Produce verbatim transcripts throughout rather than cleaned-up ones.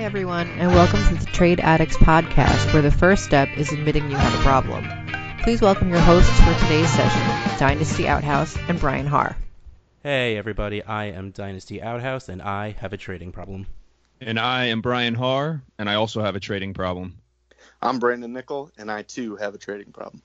everyone, and welcome to the Trade Addicts podcast, where the first step is admitting you have a problem. Please welcome your hosts for today's session, Dynasty Outhouse and Brian Haar. Hey everybody, I am Dynasty Outhouse, and I have a trading problem. And I am Brian Haar, and I also have a trading problem. I'm Brandon Nickel, and I too have a trading problem.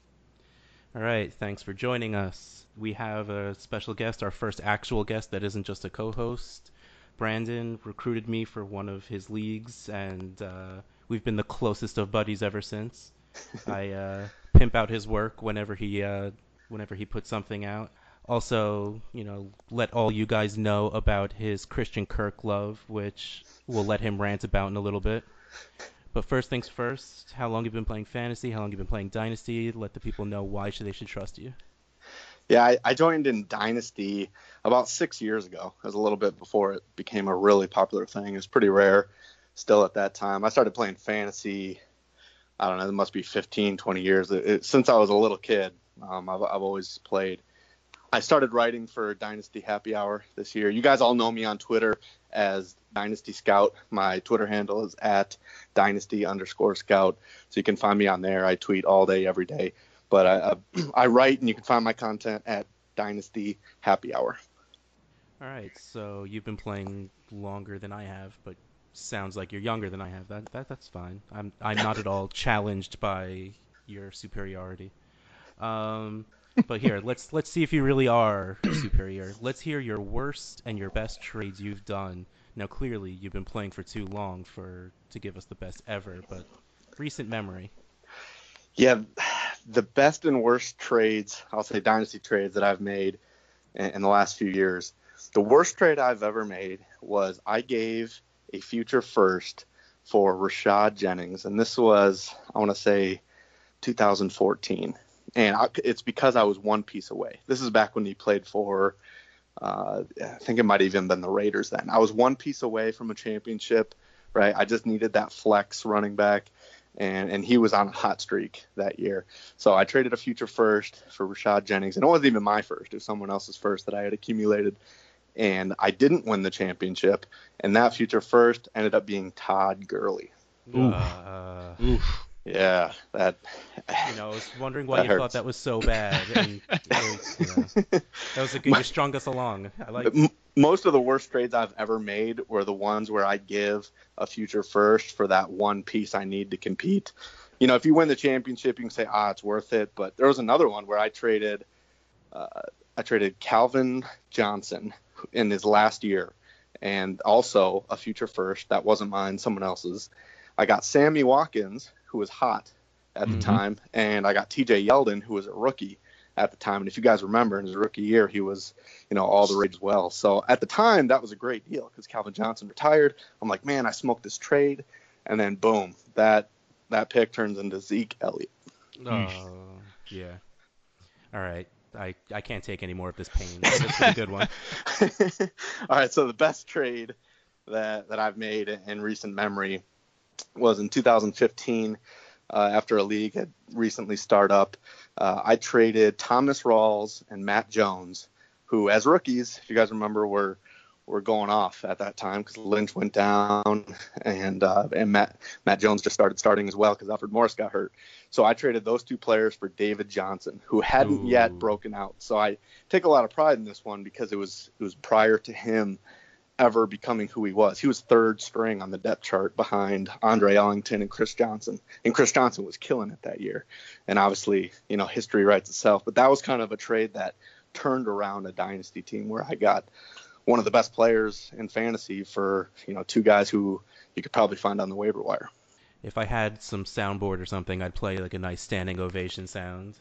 All right, thanks for joining us. We have a special guest, our first actual guest that isn't just a co-host. Brandon recruited me for one of his leagues, and uh, we've been the closest of buddies ever since. I uh, pimp out his work whenever he uh, whenever he puts something out. Also, you know, let all you guys know about his Christian Kirk love, which we'll let him rant about in a little bit. But first things first, how long have you been playing fantasy? How long have you been playing Dynasty? Let the people know why should they should trust you. Yeah, I, I joined in Dynasty about six years ago. It was a little bit before it became a really popular thing. It was pretty rare still at that time. I started playing fantasy, I don't know, it must be fifteen, twenty years. It, it, since I was a little kid, um, I've, I've always played. I started writing for Dynasty Happy Hour this year. You guys all know me on Twitter as Dynasty Scout. My Twitter handle is at Dynasty underscore Scout. So you can find me on there. I tweet all day, every day. But I, I, I write, and you can find my content at Dynasty Happy Hour. All right, so you've been playing longer than I have, but sounds like you're younger than I have. That, that That's fine. I'm I'm not at all challenged by your superiority. Um, but here, let's let's see if you really are superior. Let's hear your worst and your best trades you've done. Now, clearly, you've been playing for too long for to give us the best ever, but recent memory. Yeah, the best and worst trades, I'll say Dynasty trades that I've made in, in the last few years. The worst trade I've ever made was I gave a future first for Rashad Jennings, and this was, I want to say, two thousand fourteen. And I, it's because I was one piece away. This is back when he played for, uh, I think it might have even been the Raiders then. I was one piece away from a championship, right? I just needed that flex running back. And and he was on a hot streak that year. So I traded a future first for Rashad Jennings. And it wasn't even my first. It was someone else's first that I had accumulated. And I didn't win the championship. And that future first ended up being Todd Gurley. Oof. Uh, Oof. Yeah, that. You know, I was wondering why you hurts. thought that was so bad. And it was, you know, that was a good. You strung us along. I like. Most of the worst trades I've ever made were the ones where I give a future first for that one piece I need to compete. You know, if you win the championship, you can say, ah, it's worth it. But there was another one where I traded, uh, I traded Calvin Johnson in his last year, and also a future first that wasn't mine, someone else's. I got Sammy Watkins, who was hot at the mm-hmm. time, and I got T J Yeldon, who was a rookie at the time. And if you guys remember, in his rookie year, he was, you know, all the rage as well. So at the time, that was a great deal because Calvin Johnson retired. I'm like, man, I smoked this trade. And then, boom, that that pick turns into Zeke Elliott. Oh, yeah. All right. I, I can't take any more of this pain. That's a good one. All right, so the best trade that, that I've made in recent memory was in two thousand fifteen. Uh, after a league had recently started up, uh, I traded Thomas Rawls and Matt Jones, who, as rookies, if you guys remember, were were going off at that time because Lynch went down and uh, and Matt Matt Jones just started starting as well because Alfred Morris got hurt. So I traded those two players for David Johnson, who hadn't Ooh. yet broken out. So I take a lot of pride in this one because it was it was prior to him ever becoming who he was. He was third string on the depth chart behind Andre Ellington and Chris Johnson. And Chris Johnson was killing it that year. And obviously, you know, history writes itself. But that was kind of a trade that turned around a dynasty team where I got one of the best players in fantasy for, you know, two guys who you could probably find on the waiver wire. If I had some soundboard or something, I'd play like a nice standing ovation sound.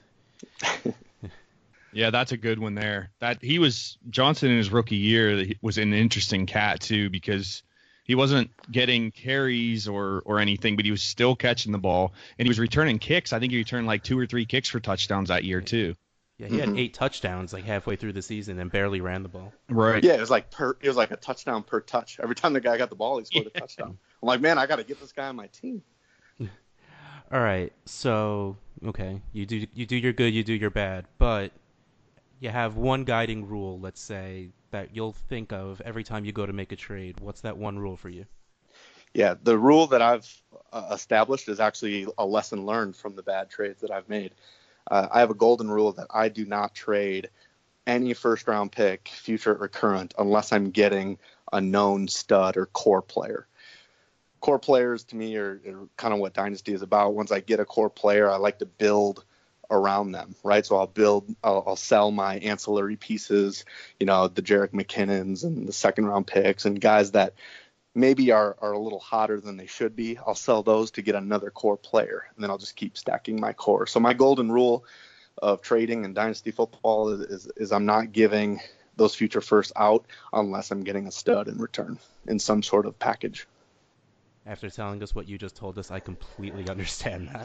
Yeah, that's a good one there. That he was Johnson in his rookie year was an interesting cat too because he wasn't getting carries or or anything, but he was still catching the ball and he was returning kicks. I think he returned like two or three kicks for touchdowns that year too. Yeah, he mm-hmm. had eight touchdowns like halfway through the season and barely ran the ball. Right. Yeah, it was like per it was like a touchdown per touch. Every time the guy got the ball, he scored yeah. a touchdown. I'm like, man, I got to get this guy on my team. All right, so okay, you do you do your good, you do your bad, but you have one guiding rule, let's say, that you'll think of every time you go to make a trade. What's that one rule for you? Yeah, the rule that I've uh, established is actually a lesson learned from the bad trades that I've made. Uh, I have a golden rule that I do not trade any first round pick, future or current, unless I'm getting a known stud or core player. Core players to me are, are kind of what Dynasty is about. Once I get a core player, I like to build around them, right? So I'll build, I'll, I'll sell my ancillary pieces, you know, the Jerick McKinnons and the second round picks and guys that maybe are, are a little hotter than they should be. I'll sell those to get another core player, and then I'll just keep stacking my core. So my golden rule of trading in Dynasty football is, is, is I'm not giving those future firsts out unless I'm getting a stud in return in some sort of package. After telling us what you just told us, I completely understand that.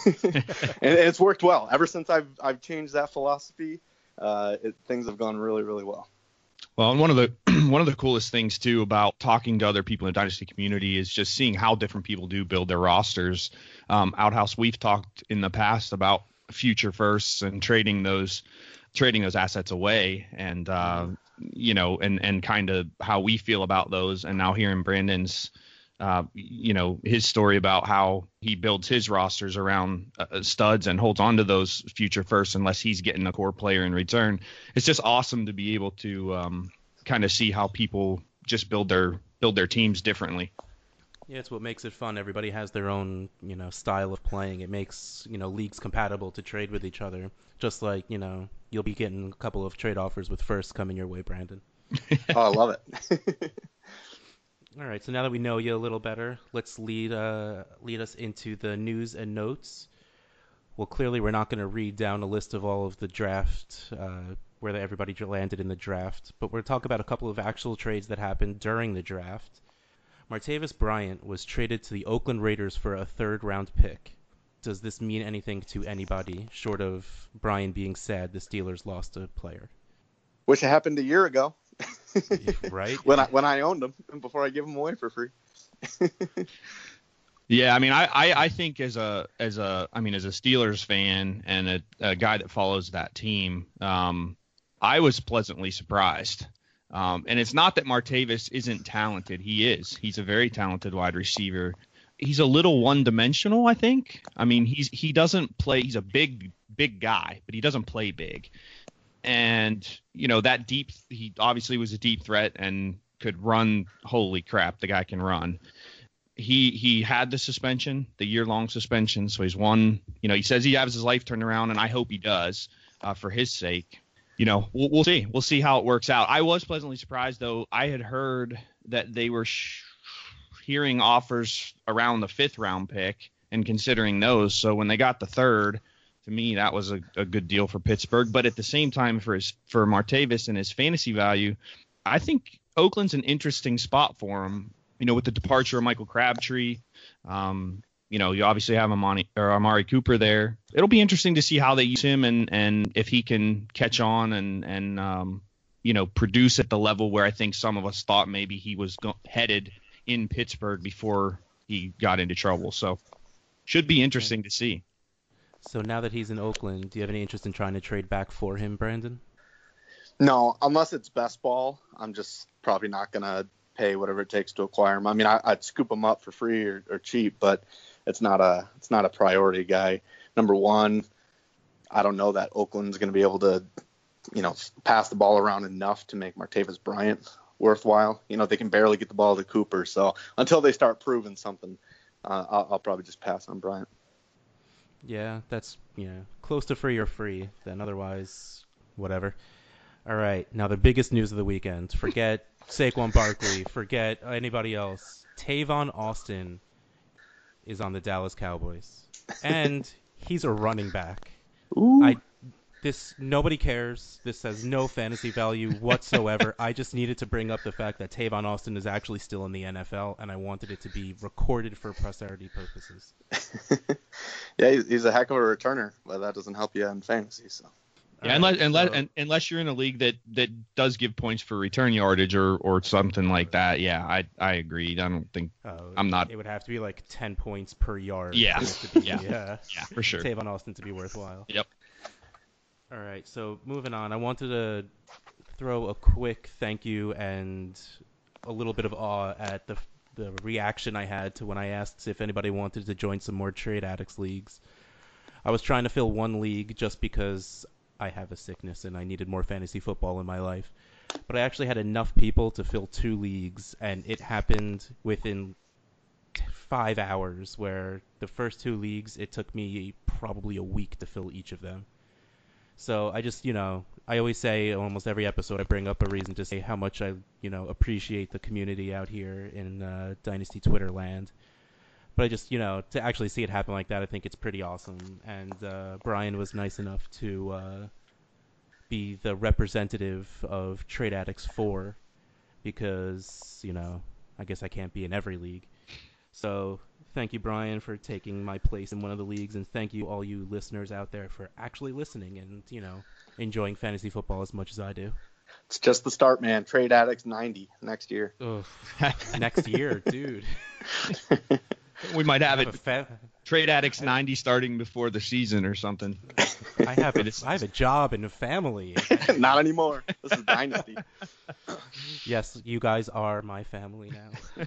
And it's worked well. Ever since I've I've changed that philosophy, uh, it, things have gone really, really well. Well, and one of the one of the coolest things too about talking to other people in the Dynasty community is just seeing how different people do build their rosters. Um, Outhouse, we've talked in the past about future firsts and trading those trading those assets away, and uh, you know, and and kind of how we feel about those. And now hearing Brandon's, uh, you know, his story about how he builds his rosters around uh, studs and holds on to those future firsts unless he's getting a core player in return. It's just awesome to be able to um, kind of see how people just build their build their teams differently. Yeah, it's what makes it fun. Everybody has their own, you know, style of playing. It makes, you know, leagues compatible to trade with each other. Just like, you know, you'll be getting a couple of trade offers with firsts coming your way, Brandon. Oh, I love it. All right, so now that we know you a little better, let's lead uh, lead us into the news and notes. Well, clearly we're not going to read down a list of all of the draft, uh, where everybody landed in the draft, but we're going to talk about a couple of actual trades that happened during the draft. Martavis Bryant was traded to the Oakland Raiders for a third-round pick. Does this mean anything to anybody, short of Brian being sad the Steelers lost a player? Wish it happened a year ago. Right? when I when I owned them before I gave them away for free. Yeah, I mean, I, I, I think as a as a I mean as a Steelers fan and a, a guy that follows that team, um, I was pleasantly surprised. Um, and it's not that Martavis isn't talented. He is. He's a very talented wide receiver. He's a little one-dimensional, I think. I mean, he's he doesn't play. He's a big big guy, but he doesn't play big. And, you know, that deep, he obviously was a deep threat and could run. Holy crap, the guy can run. He he had the suspension, the year-long suspension. So he's won, you know, he says he has his life turned around, and I hope he does uh, for his sake. You know, we'll, we'll see. We'll see how it works out. I was pleasantly surprised, though. I had heard that they were sh- hearing offers around the fifth-round pick and considering those. So when they got the third, to me, that was a, a good deal for Pittsburgh. But at the same time, for his for Martavis and his fantasy value, I think Oakland's an interesting spot for him. You know, with the departure of Michael Crabtree, um, you know, you obviously have Amani, or Amari Cooper there. It'll be interesting to see how they use him and, and if he can catch on and, and um, you know, produce at the level where I think some of us thought maybe he was go- headed in Pittsburgh before he got into trouble. So should be interesting to see. So now that he's in Oakland, do you have any interest in trying to trade back for him, Brandon? No, unless it's best ball, I'm just probably not going to pay whatever it takes to acquire him. I mean, I, I'd scoop him up for free or, or cheap, but it's not a it's not a priority guy. Number one, I don't know that Oakland's going to be able to, you know, pass the ball around enough to make Martavis Bryant worthwhile. You know, they can barely get the ball to Cooper. So until they start proving something, uh, I'll, I'll probably just pass on Bryant. Yeah, that's, you know, close to free or free. Then otherwise, whatever. All right, now the biggest news of the weekend. Forget Saquon Barkley. Forget anybody else. Tavon Austin is on the Dallas Cowboys, and he's a running back. Ooh. I this nobody cares. This has no fantasy value whatsoever. I just needed to bring up the fact that Tavon Austin is actually still in the N F L, and I wanted it to be recorded for posterity purposes. Yeah, he's a heck of a returner, but that doesn't help you in fantasy. So. Yeah, unless unless so, unless you're in a league that, that does give points for return yardage or, or something like that, yeah, I I agree. I don't think uh, I'm not. It would have to be like ten points per yard. Yeah, to be, yeah, yeah, yeah, for sure. Tavon Austin to be worthwhile. Yep. All right, so moving on, I wanted to throw a quick thank you and a little bit of awe at the the reaction I had to when I asked if anybody wanted to join some more Trade Addicts leagues. I was trying to fill one league just because I have a sickness and I needed more fantasy football in my life. But I actually had enough people to fill two leagues, and it happened within five hours, where the first two leagues, it took me probably a week to fill each of them. So I just, you know, I always say almost every episode I bring up a reason to say how much I, you know, appreciate the community out here in uh, Dynasty Twitter land. But I just, you know, to actually see it happen like that, I think it's pretty awesome. And uh, Brian was nice enough to uh, be the representative of Trade Addicts four because, you know, I guess I can't be in every league. So thank you, Brian, for taking my place in one of the leagues, and thank you all you listeners out there for actually listening and, you know, enjoying fantasy football as much as I do. It's just the start, man. Trade Addicts ninety next year. Ugh, next year, dude. We might have I it. have a fa- Trade Addicts ninety starting before the season or something. I have a, I have a job and a family. Not anymore. This is Dynasty. Yes, you guys are my family now.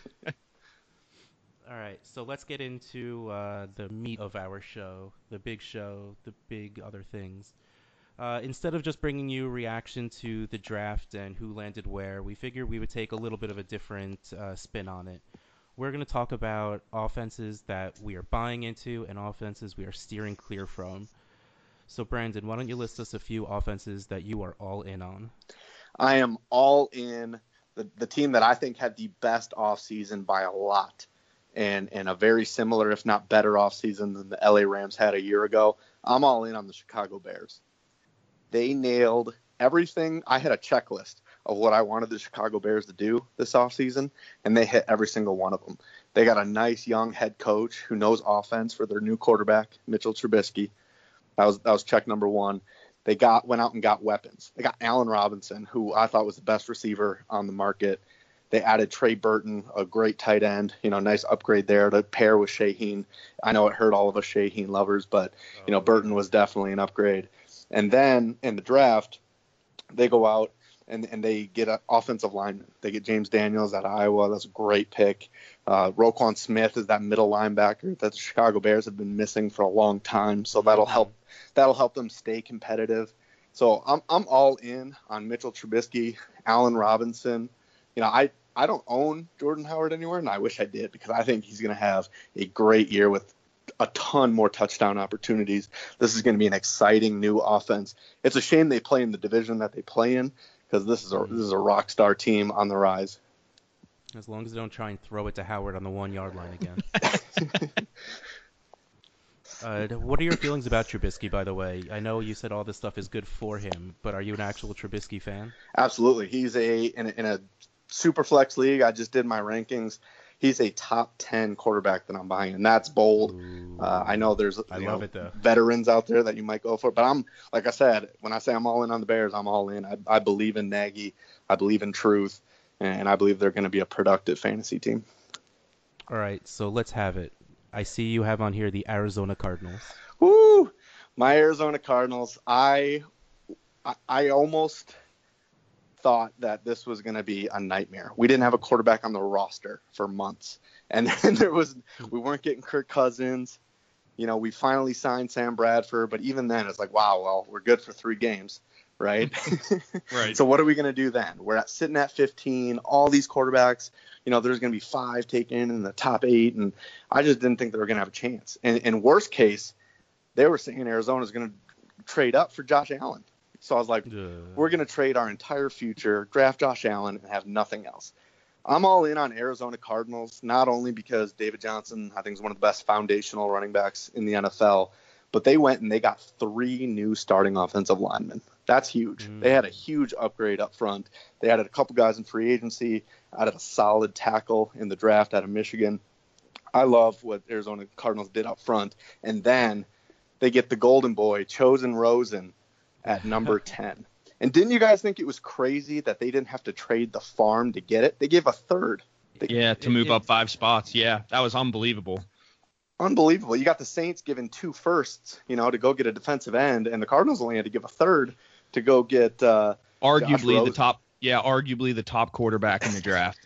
All right, so let's get into uh, the meat of our show, the big show, the big other things. Uh, instead of just bringing you reaction to the draft and who landed where, we figured we would take a little bit of a different uh, spin on it. We're going to talk about offenses that we are buying into and offenses we are steering clear from. So, Brandon, why don't you list us a few offenses that you are all in on? I am all in the, the team that I think had the best offseason by a lot. And, and a very similar, if not better, offseason than the L A Rams had a year ago. I'm all in on the Chicago Bears. They nailed everything. I had a checklist of what I wanted the Chicago Bears to do this offseason, and they hit every single one of them. They got a nice young head coach who knows offense for their new quarterback, Mitchell Trubisky. That was that was check number one. They got went out and got weapons. They got Allen Robinson, who I thought was the best receiver on the market. They added Trey Burton, a great tight end, you know, nice upgrade there to pair with Shaheen. I know it hurt all of us Shaheen lovers, but, you know, Burton was definitely an upgrade. And then in the draft, they go out and, and they get an offensive lineman. They get James Daniels out of Iowa. That's a great pick. Uh, Roquan Smith is that middle linebacker that the Chicago Bears have been missing for a long time. So that'll help, that'll help them stay competitive. So I'm, I'm all in on Mitchell Trubisky, Allen Robinson. You know, I, I don't own Jordan Howard anywhere, and I wish I did because I think he's going to have a great year with a ton more touchdown opportunities. This is going to be an exciting new offense. It's a shame they play in the division that they play in because this is a this is a rock star team on the rise. As long as they don't try and throw it to Howard on the one-yard line again. uh, what are your feelings about Trubisky, by the way? I know you said all this stuff is good for him, but are you an actual Trubisky fan? Absolutely. He's a in a, in a super flex league. I just did my rankings. He's a top ten quarterback that I'm buying, and that's bold. Uh, I know there's I you love know, it, though. veterans out there that you might go for, but I'm like I said, when I say I'm all in on the Bears, I'm all in. I, I believe in Nagy. I believe in truth, and I believe they're going to be a productive fantasy team. All right, so let's have it. I see you have on here the Arizona Cardinals. Woo! My Arizona Cardinals. I I, I almost thought that this was going to be a nightmare. We didn't have a quarterback on the roster for months. And then there was, we weren't getting Kirk Cousins. You know, we finally signed Sam Bradford, but even then it's like, wow, well, we're good for three games, right? Right. So what are we going to do then? We're at, sitting at fifteen, all these quarterbacks, you know, there's going to be five taken in the top eight. And I just didn't think they were going to have a chance. And in worst case, they were saying Arizona's going to trade up for Josh Allen. So I was like, Uh, we're going to trade our entire future, draft Josh Allen, and have nothing else. I'm all in on Arizona Cardinals, not only because David Johnson, I think, is one of the best foundational running backs in the N F L, but they went and they got three new starting offensive linemen. That's huge. Mm. They had a huge upgrade up front. They added a couple guys in free agency, added a solid tackle in the draft out of Michigan. I love what Arizona Cardinals did up front. And then they get the golden boy, Chosen Rosen, at number ten. And didn't you guys think it was crazy that they didn't have to trade the farm to get it? They gave a third. They, Yeah, to It- move it- up five spots. Yeah, that was unbelievable. Unbelievable. You got the Saints giving two firsts, you know, to go get a defensive end, and the Cardinals only had to give a third to go get uh, Josh Arguably the Rosen. top. Yeah, arguably the top quarterback in the draft.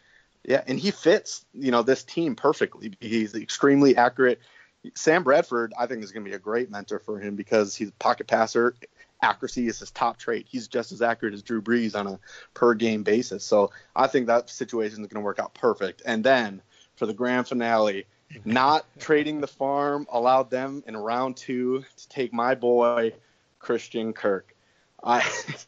Yeah, and he fits, you know, this team perfectly. He's extremely accurate. Sam Bradford, I think, is going to be a great mentor for him because he's a pocket passer. Accuracy is his top trait. He's just as accurate as Drew Brees on a per game basis. So I think that situation is going to work out perfect. And then for the grand finale, not trading the farm allowed them in round two to take my boy Christian Kirk. I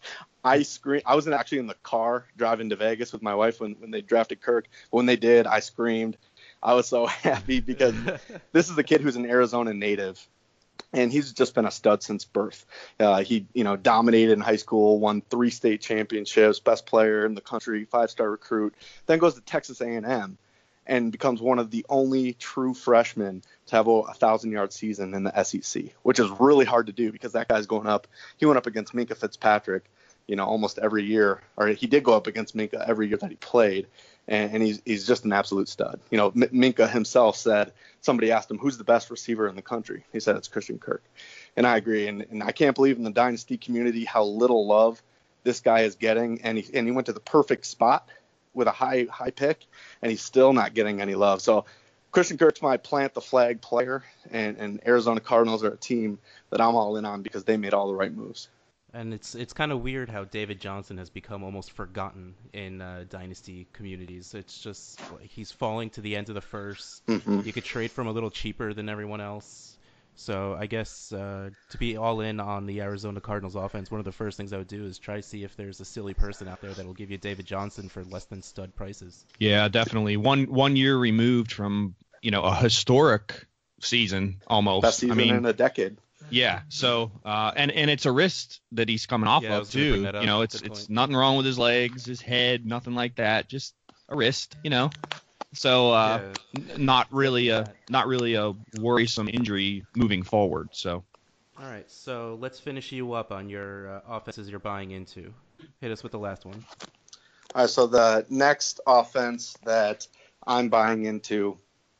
I screamed. I wasn't actually in the car driving to Vegas with my wife when, when they drafted Kirk. But when they did, I screamed. I was so happy because this is a kid who's an Arizona native, and he's just been a stud since birth. Uh, he, you know, dominated in high school, won three state championships, best player in the country, five-star recruit. Then goes to Texas A and M and becomes one of the only true freshmen to have a thousand-yard season in the S E C, which is really hard to do because that guy's going up. He went up against Minkah Fitzpatrick, you know, almost every year, or he did go up against Minkah every year that he played, and, and he's he's just an absolute stud. You know, M- Minkah himself said, somebody asked him, who's the best receiver in the country? He said it's Christian Kirk, and I agree. And, and I can't believe in the Dynasty community how little love this guy is getting, and he and he went to the perfect spot with a high high pick, and he's still not getting any love. So Christian Kirk's my plant the flag player, and, and Arizona Cardinals are a team that I'm all in on because they made all the right moves. And it's it's kind of weird how David Johnson has become almost forgotten in uh, dynasty communities. It's just like he's falling to the end of the first. Mm-hmm. You could trade from a little cheaper than everyone else. So I guess uh, to be all in on the Arizona Cardinals offense, one of the first things I would do is try to see if there's a silly person out there that will give you David Johnson for less than stud prices. Yeah, definitely. One one year removed from, you know, a historic season almost. Best season I mean, in a decade. Yeah. So, uh, and and it's a wrist that he's coming off Yeah, I of was gonna bring too. that up. You know, it's Good it's point. nothing wrong with his legs, his head, nothing like that. Just a wrist. You know. So, uh, Yeah. n- not really a not really a worrisome injury moving forward. So. All right, so let's finish you up on your uh, offenses you're buying into. Hit us with the last one. All right, so the next offense that I'm buying into,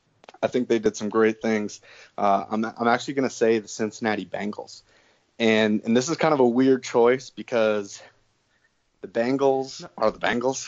I think they did some great things. Uh, I'm, I'm actually going to say the Cincinnati Bengals. And and this is kind of a weird choice because the Bengals are the Bengals.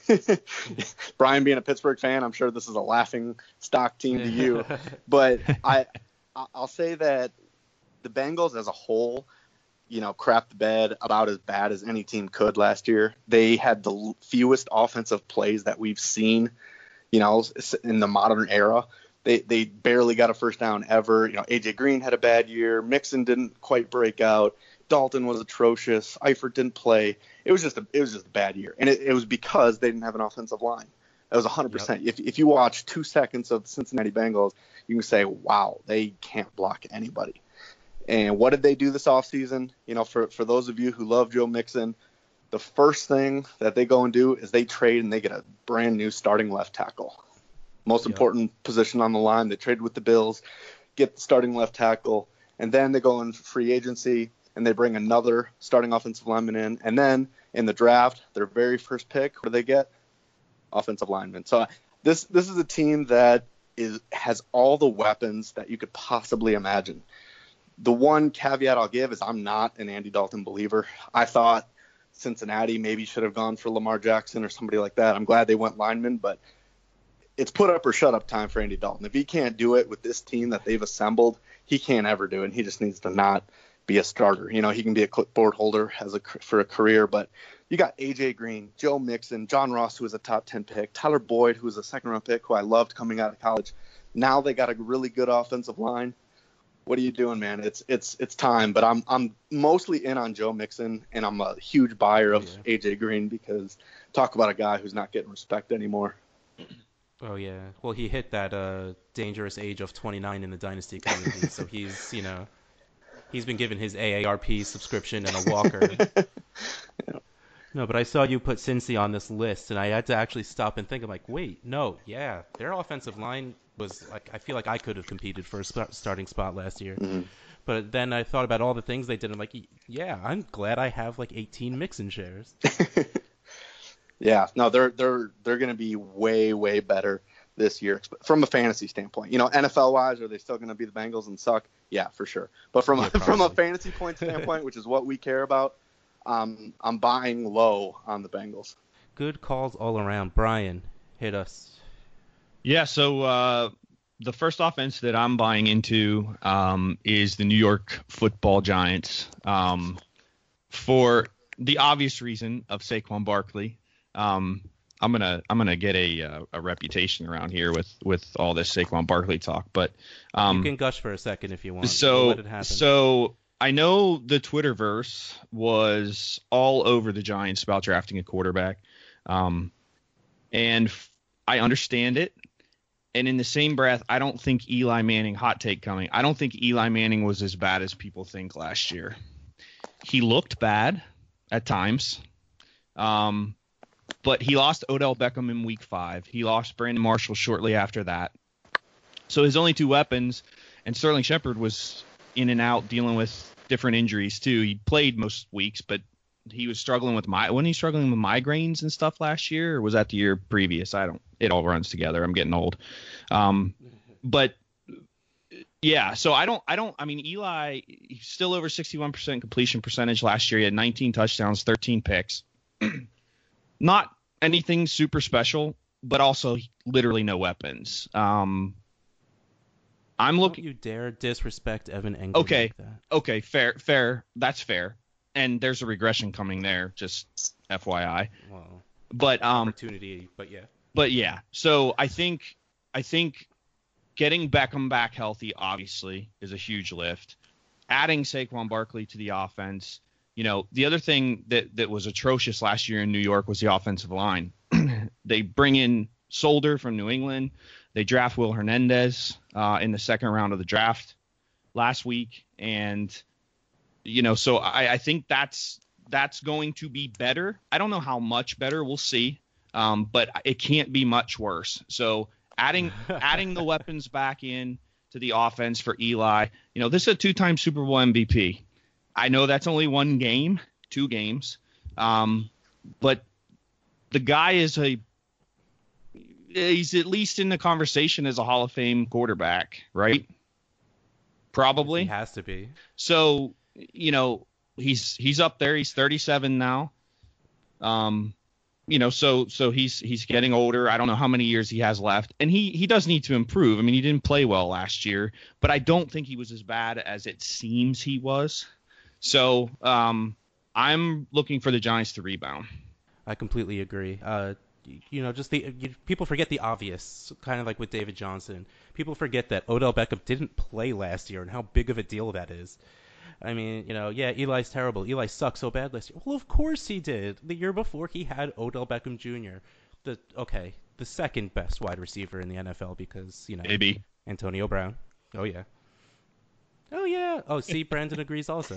Brian being a Pittsburgh fan, I'm sure this is a laughing stock team to you. But I, I'll say that the Bengals as a whole, you know, crapped the bed about as bad as any team could last year. They had the fewest offensive plays that we've seen, you know, in the modern era. They they barely got a first down ever. You know, A J Green had a bad year. Mixon didn't quite break out. Dalton was atrocious. Eifert didn't play. It was just a it was just a bad year, and it, it was because they didn't have an offensive line. That was one hundred percent. If if you watch two seconds of the Cincinnati Bengals, you can say, wow, they can't block anybody. And what did they do this offseason? You know, for, for those of you who love Joe Mixon, the first thing that they go and do is they trade and they get a brand new starting left tackle. Most Yep. important position on the line. They traded with the Bills, get the starting left tackle, and then they go in free agency and they bring another starting offensive lineman in. And then in the draft, their very first pick, what do they get? Offensive lineman. So this this is a team that is has all the weapons that you could possibly imagine. The one caveat I'll give is I'm not an Andy Dalton believer. I thought Cincinnati maybe should have gone for Lamar Jackson or somebody like that. I'm glad they went lineman, but it's put up or shut up time for Andy Dalton. If he can't do it with this team that they've assembled, he can't ever do it. And he just needs to not be a starter. You know, he can be a clipboard holder as a, for a career, but you got A J Green, Joe Mixon, John Ross, who was a top ten pick, Tyler Boyd, who was a second round pick, who I loved coming out of college. Now they got a really good offensive line. What are you doing, man? It's it's it's time. But I'm I'm mostly in on Joe Mixon, and I'm a huge buyer of Yeah. A J Green because talk about a guy who's not getting respect anymore. Oh yeah. Well, he hit that uh, dangerous age of twenty-nine in the dynasty community, so he's you know he's been given his A A R P subscription and a walker. No, but I saw you put Cincy on this list, and I had to actually stop and think. I'm like, wait, no, yeah, their offensive line was like, I feel like I could have competed for a sp- starting spot last year. Mhm. But then I thought about all the things they did. I'm like, yeah, I'm glad I have like eighteen Mixon shares. Yeah, no, they're they're they're going to be way way better this year from a fantasy standpoint. You know, N F L wise, are they still going to be the Bengals and suck? Yeah, for sure. But from Yeah, a, from a probably. fantasy point standpoint, which is what we care about, um, I'm buying low on the Bengals. Good calls all around. Brian, Hit us. Yeah, so uh, the first offense that I'm buying into um, is the New York Football Giants um, for the obvious reason of Saquon Barkley. Um, I'm gonna I'm gonna get a uh, a reputation around here with, with all this Saquon Barkley talk, but um, you can gush for a second if you want. So we'll let it happen. so I know the Twitterverse was all over the Giants about drafting a quarterback, um, and f- I understand it. And in the same breath, I don't think Eli Manning, hot take coming, I don't think Eli Manning was as bad as people think last year. He looked bad at times, um, but he lost Odell Beckham in week five. He lost Brandon Marshall shortly after that. So his only two weapons, and Sterling Shepard was in and out dealing with different injuries too. He played most weeks, but he was struggling with my wasn't he struggling with migraines and stuff last year, or was that the year previous? I don't. It all runs together. I'm getting old. Um, but yeah, so I don't. I don't. I mean, Eli he's still over sixty-one percent completion percentage last year. He had nineteen touchdowns, thirteen picks. Not anything super special, but also literally no weapons. Um, I'm looking. Don't you dare disrespect Evan Engram Okay. like that. Okay, fair, fair. That's fair. And there's a regression coming there, just F Y I. Well, But um, opportunity, but yeah. but yeah. So I think I think getting Beckham back healthy obviously is a huge lift. Adding Saquon Barkley to the offense. You know, the other thing that that was atrocious last year in New York was the offensive line. They bring in Solder from New England. They draft Will Hernandez uh, in the second round of the draft last week, and you know, so I, I think that's that's going to be better. I don't know how much better. We'll see, um, but it can't be much worse. So adding adding the weapons back in to the offense for Eli. You know, this is a two-time Super Bowl M V P. I know that's only one game, two games, um, but the guy is a he's at least in the conversation as a Hall of Fame quarterback, right? Probably. He has to be. So, you know, he's he's up there. He's thirty-seven now. Um, you know, so so he's he's getting older. I don't know how many years he has left, and he he does need to improve. I mean, he didn't play well last year, but I don't think he was as bad as it seems he was. So, um, I'm looking for the Giants to rebound. I completely agree. Uh, you know, just the you, people forget the obvious, kind of like with David Johnson. People forget that Odell Beckham didn't play last year and how big of a deal that is. I mean, you know, yeah, Eli's terrible. Eli sucked so bad last year. Well, of course he did. The year before, he had Odell Beckham Junior The okay, the second best wide receiver in the N F L because, you know, Maybe Antonio Brown. Oh yeah. Oh yeah. Oh, see, Brandon agrees also.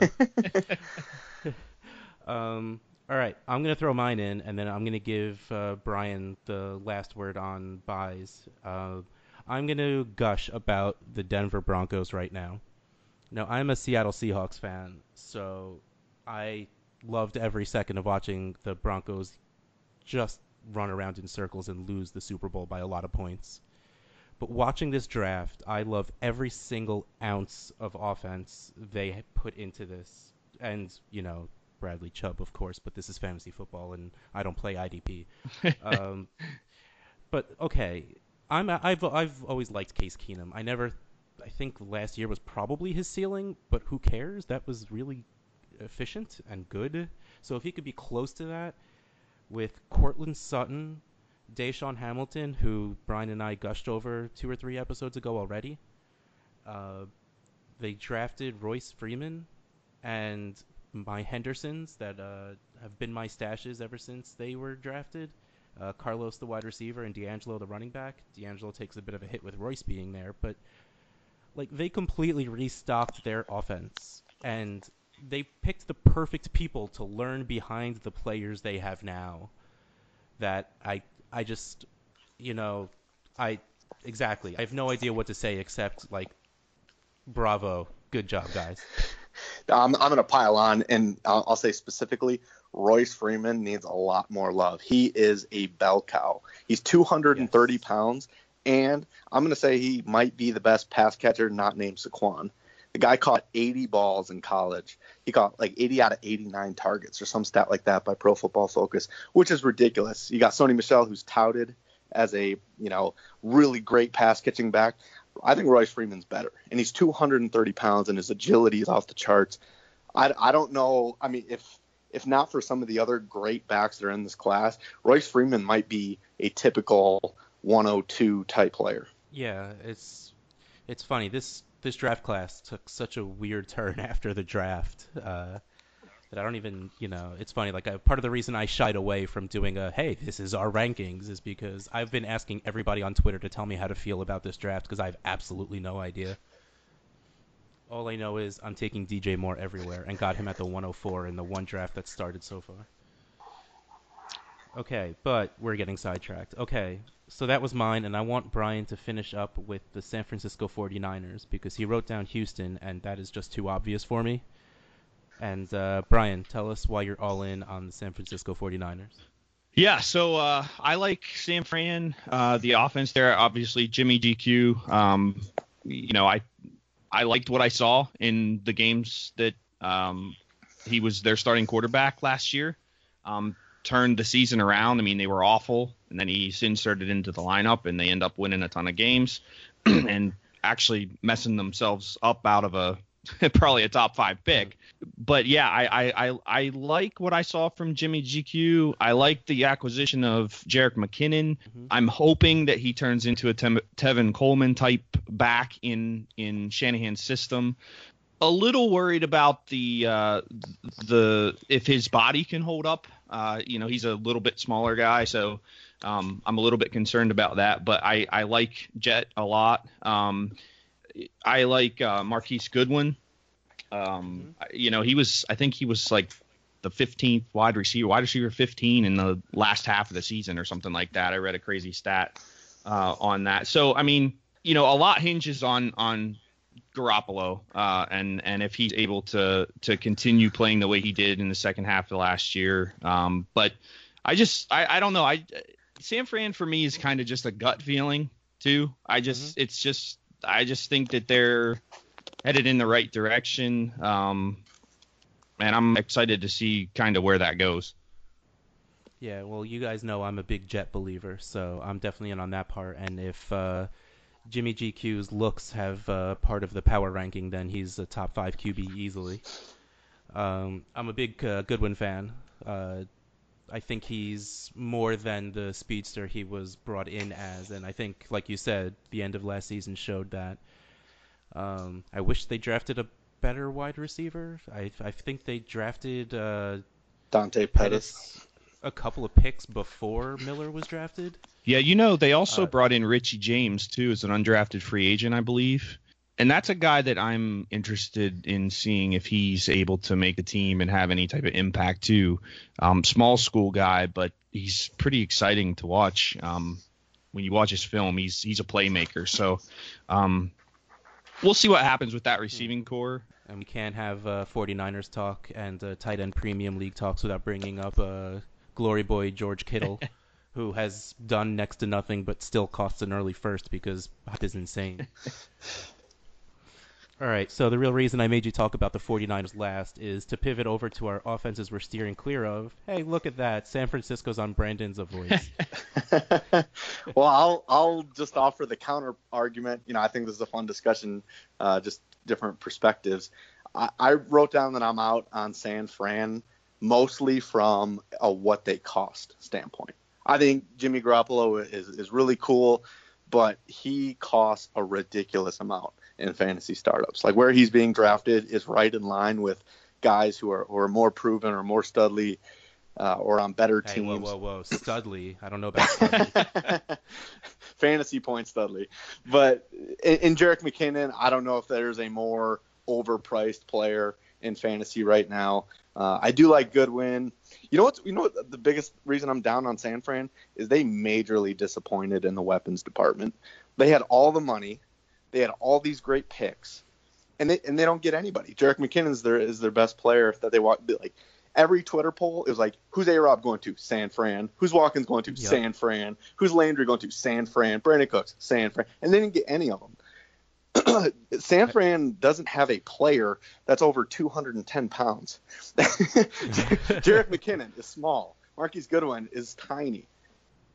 um. All right, I'm going to throw mine in, and then I'm going to give uh, Brian the last word on buys. Uh, I'm going to gush about the Denver Broncos right now. Now, I'm a Seattle Seahawks fan, so I loved every second of watching the Broncos just run around in circles and lose the Super Bowl by a lot of points. But watching this draft, I love every single ounce of offense they put into this. And, you know, Bradley Chubb, of course, but this is fantasy football, and I don't play I D P. um, but okay, I'm I've I've always liked Case Keenum. I never, I think last year was probably his ceiling, but who cares? That was really efficient and good. So if he could be close to that with Courtland Sutton, Deshaun Hamilton, who Brian and I gushed over two or three episodes ago already. Uh, they drafted Royce Freeman and my Hendersons that uh, have been my stashes ever since they were drafted. Uh, Carlos, the wide receiver, and D'Angelo, the running back. D'Angelo takes a bit of a hit with Royce being there, but like they completely restocked their offense, and they picked the perfect people to learn behind the players they have now. That I, I just, you know, I exactly. I have no idea what to say except like, bravo, good job, guys. I'm, I'm going to pile on, and I'll, I'll say specifically, Royce Freeman needs a lot more love. He is a bell cow. He's two hundred thirty yes. pounds, and I'm going to say he might be the best pass catcher not named Saquon. The guy caught eighty balls in college. He caught like eighty out of eighty-nine targets or some stat like that by Pro Football Focus, which is ridiculous. You got Sony Michel, who's touted as a, you know, really great pass catching back, I think Royce Freeman's better. And he's two hundred thirty pounds and his agility is off the charts. I, I don't know. I mean, if if not for some of the other great backs that are in this class, Royce Freeman might be a typical one oh two type player. Yeah, it's it's funny. This this draft class took such a weird turn after the draft uh, that I don't even, you know, it's funny. Like, I, part of the reason I shied away from doing a, hey, this is our rankings, is because I've been asking everybody on Twitter to tell me how to feel about this draft because I have absolutely no idea. All I know is I'm taking D J Moore everywhere and got him at the one oh four in the one draft that started so far. Okay, but we're getting sidetracked. Okay, so that was mine, and I want Brian to finish up with the San Francisco forty-niners because he wrote down Houston, and that is just too obvious for me. And uh, Brian, tell us why you're all in on the San Francisco forty-niners. Yeah, so uh, I like San Fran. Uh, the offense there, obviously, Jimmy G Q. Um, you know, I I liked what I saw in the games that um, he was their starting quarterback last year. Um, turned the season around. I mean, they were awful, and then he's inserted into the lineup, and they end up winning a ton of games and actually messing themselves up out of a probably a top five pick. But yeah, I, I, I, I like what I saw from Jimmy G Q. I like the acquisition of Jerick McKinnon. Mm-hmm. I'm hoping that he turns into a Tem- Tevin Coleman type back in, in Shanahan's system. A little worried about the uh, the if his body can hold up. Uh, you know, he's a little bit smaller guy, so um, I'm a little bit concerned about that. But I, I like Jet a lot. Um, I like uh, Marquise Goodwin. Um, mm-hmm. You know, he was I think he was like the fifteenth wide receiver, wide receiver fifteen in the last half of the season or something like that. I read a crazy stat uh, on that. So I mean, you know, a lot hinges on on. Garoppolo, uh, and and if he's able to to continue playing the way he did in the second half of last year, um, but I just I, I don't know. I San Fran for me is kind of just a gut feeling too. I just mm-hmm. it's just I just think that they're headed in the right direction, um, and I'm excited to see kind of where that goes. Yeah, well, you guys know I'm a big Jet believer, so I'm definitely in on that part. And if uh, Jimmy G Q's looks have uh, part of the power ranking, then he's a top five Q B easily. Um, I'm a big uh, Goodwin fan. Uh, I think he's more than the speedster he was brought in as, and I think, like you said, the end of last season showed that. Um, I wish they drafted a better wide receiver. I I think they drafted uh, Dante Pettis a couple of picks before Miller was drafted. Yeah, you know, they also uh, brought in Richie James, too, as an undrafted free agent, I believe. And that's a guy that I'm interested in seeing if he's able to make a team and have any type of impact, too. Um, small school guy, but he's pretty exciting to watch. Um, when you watch his film, he's he's a playmaker. So um, we'll see what happens with that receiving core. And we can't have uh, forty-niners talk and uh, tight end premium league talks without bringing up uh, glory boy George Kittle. Who has done next to nothing but still costs an early first because that is insane. All right, so the real reason I made you talk about the forty-niners last is to pivot over to our offenses we're steering clear of. Hey, look at that. San Francisco's on Brandon's voice. Well, I'll I'll just offer the counter argument. You know, I think this is a fun discussion, uh, just different perspectives. I, I wrote down that I'm out on San Fran mostly from a what they cost standpoint. I think Jimmy Garoppolo is, is really cool, but he costs a ridiculous amount in fantasy startups. Like where he's being drafted is right in line with guys who are, who are more proven or more Studley uh, or on better hey, teams. Whoa, whoa, whoa. Studley. I don't know about Studley. Fantasy point Studley. But in, in Jerick McKinnon, I don't know if there's a more overpriced player in fantasy right now. Uh, I do like Goodwin. You know what's you know what the biggest reason I'm down on San Fran is they majorly disappointed in the weapons department. They had all the money, they had all these great picks, and they and they don't get anybody. Jerick McKinnon is their is their best player that they walk like every Twitter poll is like, who's A-Rob going to? San Fran. Who's Watkins going to? Yep. San Fran. Who's Landry going to? San Fran. Brandon Cooks. San Fran. And they didn't get any of them. San Fran doesn't have a player that's over two hundred ten pounds. Jerick McKinnon is small. Marquise Goodwin is tiny.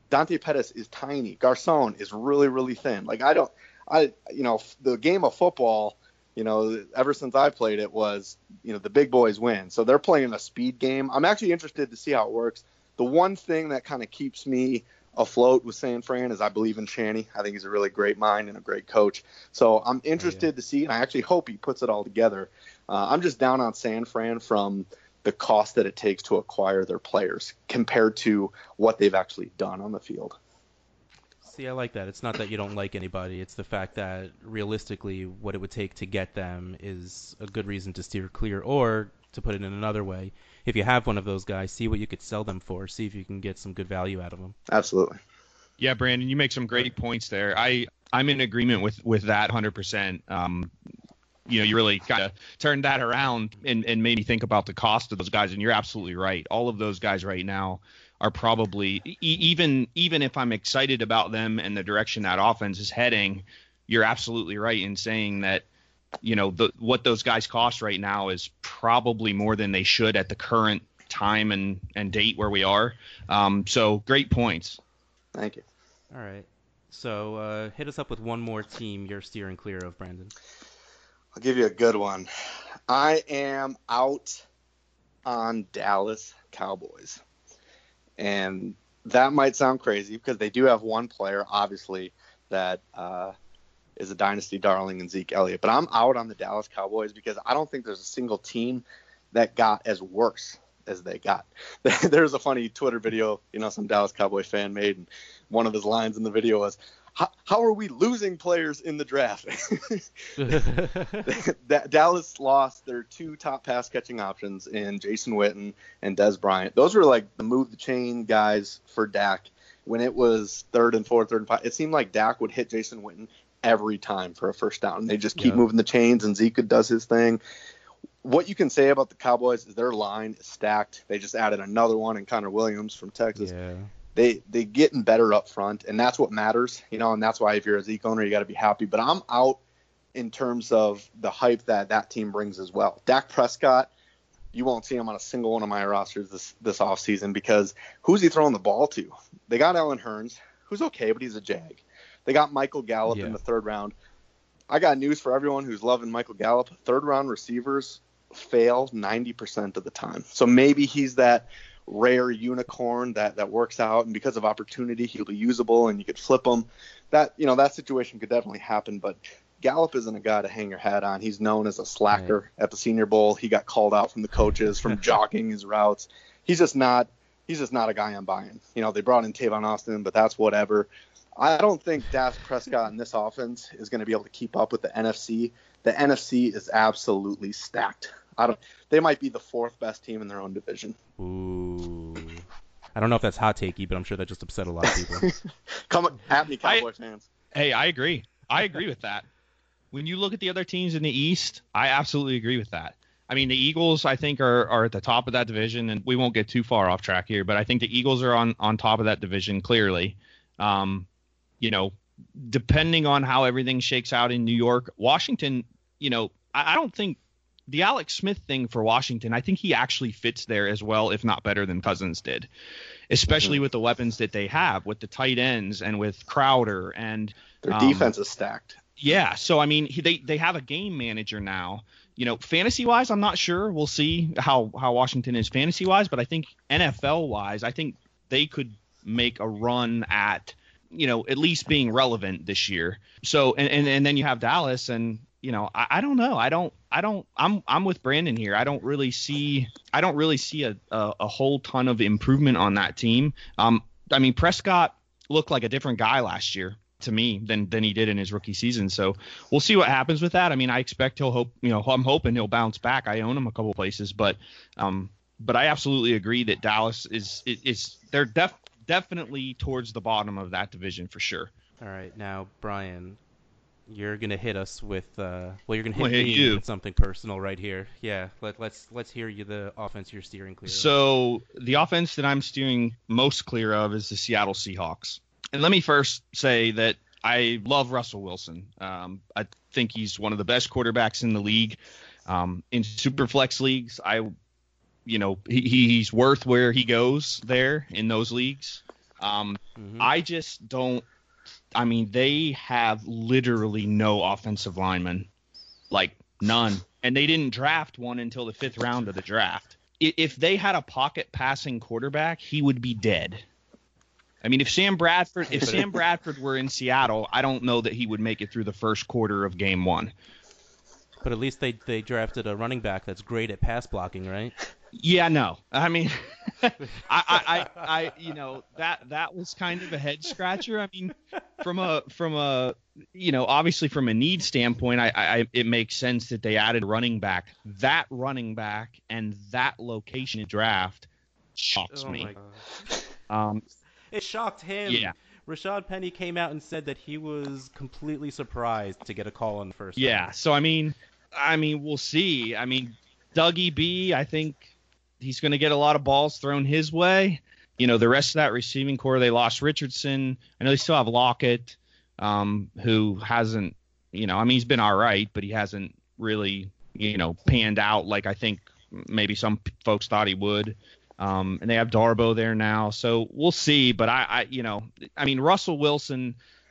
Dante Pettis is tiny. Garcon is really, really thin. Like, I don't, I, you know, the game of football, you know, ever since I played it was, you know, the big boys win. So they're playing a speed game. I'm actually interested to see how it works. The one thing that kind of keeps me afloat with San Fran is I believe in Shanny. I think he's a really great mind and a great coach. So I'm interested oh, yeah. to see, and I actually hope he puts it all together. Uh, I'm just down on San Fran from the cost that it takes to acquire their players compared to what they've actually done on the field. See, I like that. It's not that you don't like anybody. It's the fact that realistically what it would take to get them is a good reason to steer clear. Or, to put it in another way, if you have one of those guys, see what you could sell them for. See if you can get some good value out of them. Absolutely. Yeah, Brandon, you make some great points there. I, I'm in agreement with, with that one hundred percent. Um, you know, you really got to turn that around and, and maybe think about the cost of those guys. And you're absolutely right. All of those guys right now are probably e- even even if I'm excited about them and the direction that offense is heading, you're absolutely right in saying that, you know, the, what those guys cost right now is probably more than they should at the current time and, and date where we are. Um, so great points. Thank you. All right. So uh, hit us up with one more team you're steering clear of, Brandon. I'll give you a good one. I am out on Dallas Cowboys. And that might sound crazy because they do have one player, obviously, that uh, is a dynasty darling in Zeke Elliott. But I'm out on the Dallas Cowboys because I don't think there's a single team that got as worse as they got. There's a funny Twitter video, you know, some Dallas Cowboy fan made, and one of his lines in the video was, How, how are we losing players in the draft? Dallas lost their two top pass catching options in Jason Witten and Dez Bryant. Those were like the move the chain guys for Dak. When it was third and four, third and five, it seemed like Dak would hit Jason Witten every time for a first down. They just keep yeah. moving the chains, and Zeke does his thing. What you can say about the Cowboys is their line is stacked. They just added another one in Connor Williams from Texas. Yeah. They they getting better up front, and that's what matters, you know, and that's why if you're a Zeke owner, you got to be happy. But I'm out in terms of the hype that that team brings as well. Dak Prescott, you won't see him on a single one of my rosters this, this offseason because who's he throwing the ball to? They got Allen Hurns, who's okay, but he's a Jag. They got Michael Gallup yeah. in the third round. I got news for everyone who's loving Michael Gallup. Third-round receivers fail ninety percent of the time. So maybe he's that rare unicorn that, that works out, and because of opportunity, he'll be usable and you could flip him. That, you know, that situation could definitely happen, but Gallup isn't a guy to hang your hat on. He's known as a slacker right. at the Senior Bowl. He got called out from the coaches from jogging his routes. He's just not he's just not a guy I'm buying. You know, they brought in Tavon Austin, but that's whatever. I don't think Dak Prescott in this offense is going to be able to keep up with the N F C. The N F C is absolutely stacked. I don't. They might be the fourth best team in their own division. Ooh. I don't know if that's hot takey, but I'm sure that just upset a lot of people. Come at me, Cowboys I, fans. Hey, I agree. I agree with that. When you look at the other teams in the East, I absolutely agree with that. I mean, the Eagles, I think, are, are at the top of that division, and we won't get too far off track here, but I think the Eagles are on, on top of that division, clearly. Um, you know, depending on how everything shakes out in New York, Washington, you know, I, I don't think the Alex Smith thing for Washington, I think he actually fits there as well, if not better than Cousins did, especially mm-hmm. with the weapons that they have, with the tight ends and with Crowder. And their um, defense is stacked. Yeah. So, I mean, he, they, they have a game manager now. You know, fantasy-wise, I'm not sure. We'll see how, how Washington is fantasy-wise, but I think N F L-wise, I think they could make a run at, you know, at least being relevant this year. So, and, and, and then you have Dallas, and, you know, I, I don't know. I don't, I don't, I'm, I'm with Brandon here. I don't really see, I don't really see a, a, a whole ton of improvement on that team. Um, I mean, Prescott looked like a different guy last year to me than, than he did in his rookie season. So we'll see what happens with that. I mean, I expect he'll hope, you know, I'm hoping he'll bounce back. I own him a couple places, but, um, but I absolutely agree that Dallas is, is, is they're def, definitely towards the bottom of that division for sure. All right. Now, Brian, you're going to hit us with, uh, well, you're going to hit I'll me hit you. with something personal right here. Yeah. Let, let's, let's hear you, the offense you're steering clear of. So the offense that I'm steering most clear of is the Seattle Seahawks. And let me first say that I love Russell Wilson. Um, I think he's one of the best quarterbacks in the league. Um, in Superflex leagues, I, you know, he, he's worth where he goes there in those leagues. Um, Mm-hmm. I just don't. I mean, they have literally no offensive linemen, like none, and they didn't draft one until the fifth round of the draft. I- If they had a pocket passing quarterback, he would be dead. I mean, if Sam Bradford, if Sam Bradford were in Seattle, I don't know that he would make it through the first quarter of game one. But at least they they drafted a running back that's great at pass blocking, right? Yeah, no. I mean, I, I, I, I, you know, that that was kind of a head scratcher. I mean, from a from a, you know, obviously from a need standpoint, I, I it makes sense that they added running back. That running back and that location in draft shocks Oh me. my god. Um, It shocked him. Yeah. Rashad Penny came out and said that he was completely surprised to get a call on the first yeah. round. So I mean, I mean, we'll see. I mean, Dougie B, I think he's going to get a lot of balls thrown his way. You know, the rest of that receiving core, they lost Richardson. I know they still have Lockett, um, who hasn't, you know, I mean, he's been all right, but he hasn't really, you know, panned out like I think maybe some p- folks thought he would. Um, and they have Darbo there now. So we'll see. But I, I, you know, I mean, Russell Wilson,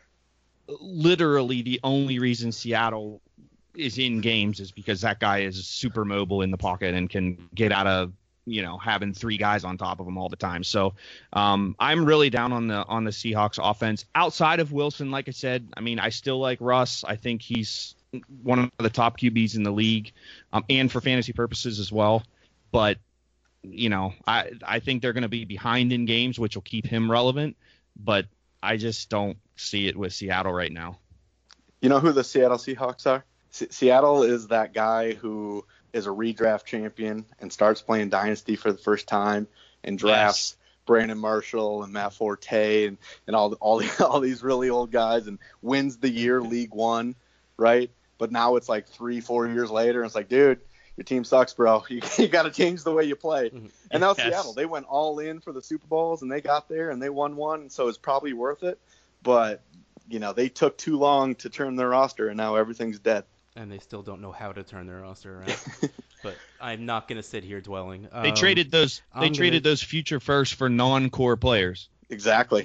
literally the only reason Seattle is in games is because that guy is super mobile in the pocket and can get out of, you know, having three guys on top of him all the time. So um, I'm really down on the on the Seahawks offense. Outside of Wilson, like I said, I mean, I still like Russ. I think he's one of the top Q Bs in the league, um, and for fantasy purposes as well. But, you know, I I think they're going to be behind in games, which will keep him relevant. But I just don't see it with Seattle right now. You know who the Seattle Seahawks are? Se- Seattle is that guy who is a redraft champion and starts playing Dynasty for the first time and drafts Yes. Brandon Marshall and Matt Forte and, and all all the, all these really old guys and wins the year League One, right? But now it's like three, four years later, and it's like, dude, your team sucks, bro. You, you got to change the way you play. Mhm. And now Yes. Seattle, they went all in for the Super Bowls, and they got there, and they won one, so it's probably worth it. But, you know, they took too long to turn their roster, and now everything's dead. And they still don't know how to turn their roster around. But I'm not going to sit here dwelling. They Um, traded those. They I'm traded gonna- those future firsts for non-core players. Exactly.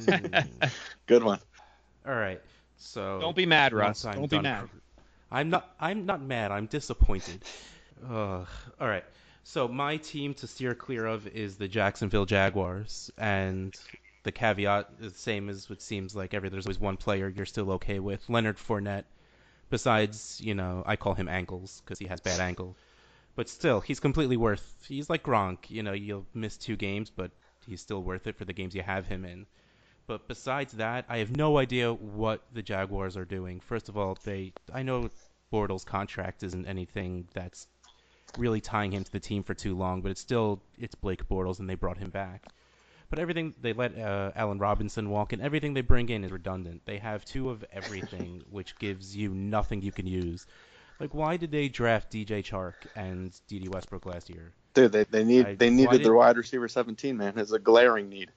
Mm. Good one. All right. So Don't be mad, Russ. once I'm Don't be done mad. cr- I'm not. I'm not mad. I'm disappointed. Ugh. All right. So my team to steer clear of is the Jacksonville Jaguars, and the caveat is the same as what seems like every there's always one player you're still okay with, Leonard Fournette. Besides, you know, I call him ankles because he has bad ankle, but still, he's completely worth. He's like Gronk. You know, you'll miss two games, but he's still worth it for the games you have him in. But besides that, I have no idea what the Jaguars are doing. First of all, they I know Bortles' contract isn't anything that's really tying him to the team for too long, but it's still it's Blake Bortles, and they brought him back. But everything they let uh, Allen Robinson walk, and everything they bring in is redundant. They have two of everything, which gives you nothing you can use. Like, why did they draft D J Chark and D D Westbrook last year? Dude, they, they need I- they why needed did- their wide receiver seventeen, man. It's a glaring need.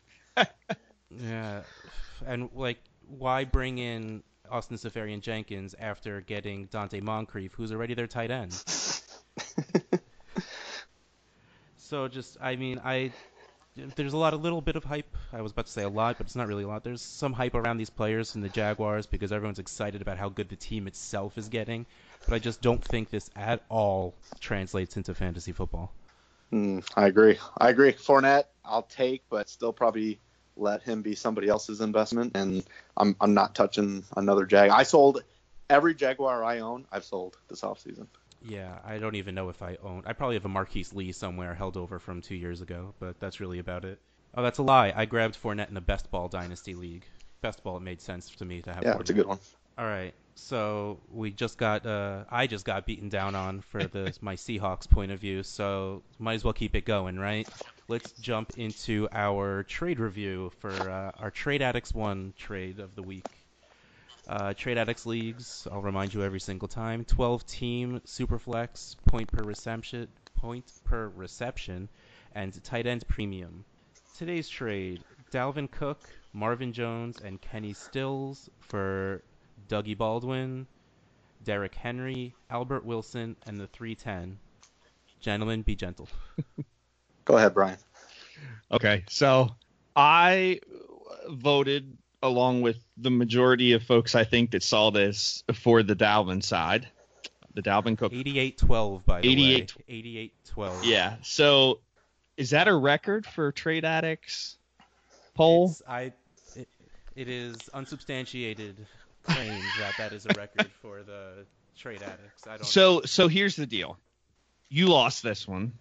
Yeah, and like, why bring in Austin Seferian Jenkins after getting Dante Moncrief, who's already their tight end? So just, I mean, I there's a lot, a little bit of hype. I was about to say a lot, but it's not really a lot. There's some hype around these players in the Jaguars because everyone's excited about how good the team itself is getting. But I just don't think this at all translates into fantasy football. Mm, I agree. I agree. Fournette, I'll take, but still probably let him be somebody else's investment. And I'm I'm not touching another Jag. I sold every Jaguar I own. I've sold this offseason. Yeah, I don't even know if I own. I probably have a Marquise Lee somewhere held over from two years ago, but that's really about it. Oh, that's a lie. I grabbed Fournette in a Best Ball Dynasty League. Best Ball, it made sense to me to have Yeah, Fournette. it's a good one. All right, so we just got, uh, I just got beaten down on for the my Seahawks point of view, so might as well keep it going, right? Let's jump into our trade review for uh, our Trade Addicts One trade of the week. Uh, Trade Addicts Leagues, I'll remind you every single time, twelve team Superflex, point per reception, point per reception, and tight end premium. Today's trade, Dalvin Cook, Marvin Jones, and Kenny Stills for Dougie Baldwin, Derrick Henry, Albert Wilson, and the three ten. Gentlemen, be gentle. Go ahead, Brian. Okay, so I voted along with the majority of folks, I think, that saw this for the Dalvin side, the Dalvin Cook. eighty-eight twelve, by the eighty-eight way. eighty-eight twelve. Yeah. So is that a record for Trade Addicts poll? It's, I, it, it is unsubstantiated claim that that is a record for the Trade Addicts. I don't. So so here's the deal. You lost this one.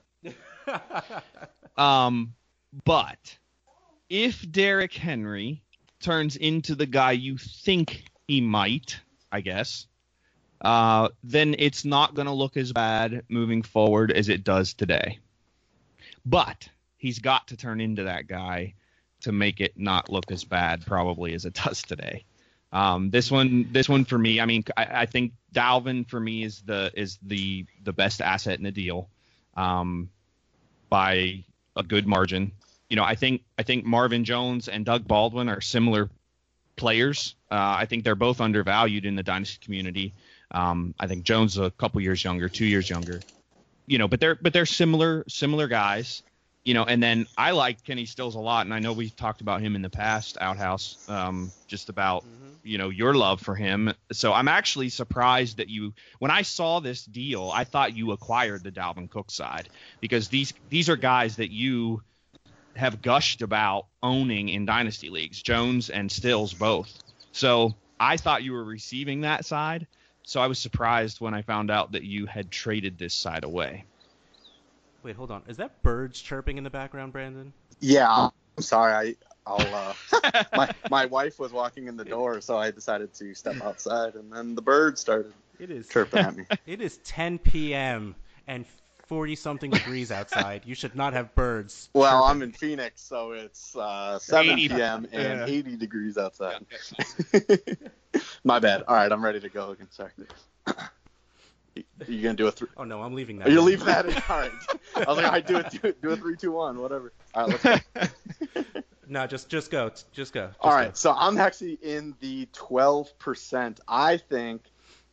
um, but if Derrick Henry turns into the guy you think he might, I guess, uh, then it's not going to look as bad moving forward as it does today. But he's got to turn into that guy to make it not look as bad probably as it does today. Um, this one, this one for me, I mean, I, I think Dalvin for me is the is the the best asset in the deal, um, by a good margin. You know, I think I think Marvin Jones and Doug Baldwin are similar players. Uh, I think they're both undervalued in the dynasty community. Um, I think Jones is a couple years younger, two years younger. You know, but they're but they're similar similar guys. You know, and then I like Kenny Stills a lot, and I know we've talked about him in the past, Outhouse, um, just about mm-hmm. you know your love for him. So I'm actually surprised that you, when I saw this deal, I thought you acquired the Dalvin Cook side, because these these are guys that you have gushed about owning in dynasty leagues, Jones and Stills both. So I thought you were receiving that side. So I was surprised when I found out that you had traded this side away. Wait, hold on. Is that birds chirping in the background, Brandon? Yeah, I'm sorry. I, I'll. Uh, my my wife was walking in the door, so I decided to step outside, and then the birds started it is, chirping at me. It is ten p.m. and forty-something degrees outside. You should not have birds. Well, chirping. I'm in Phoenix, so it's uh, seven p.m. and yeah. eighty degrees outside. My bad. All right, I'm ready to go again. Sorry. Are you gonna do a three? Oh no, I'm leaving that. Are you leaving that in? All right. I was like, all right, do it, do it, do a three, two, one, whatever. All right, let's go. No, just just go, just go. Just all right, go. So I'm actually in the twelve percent. I think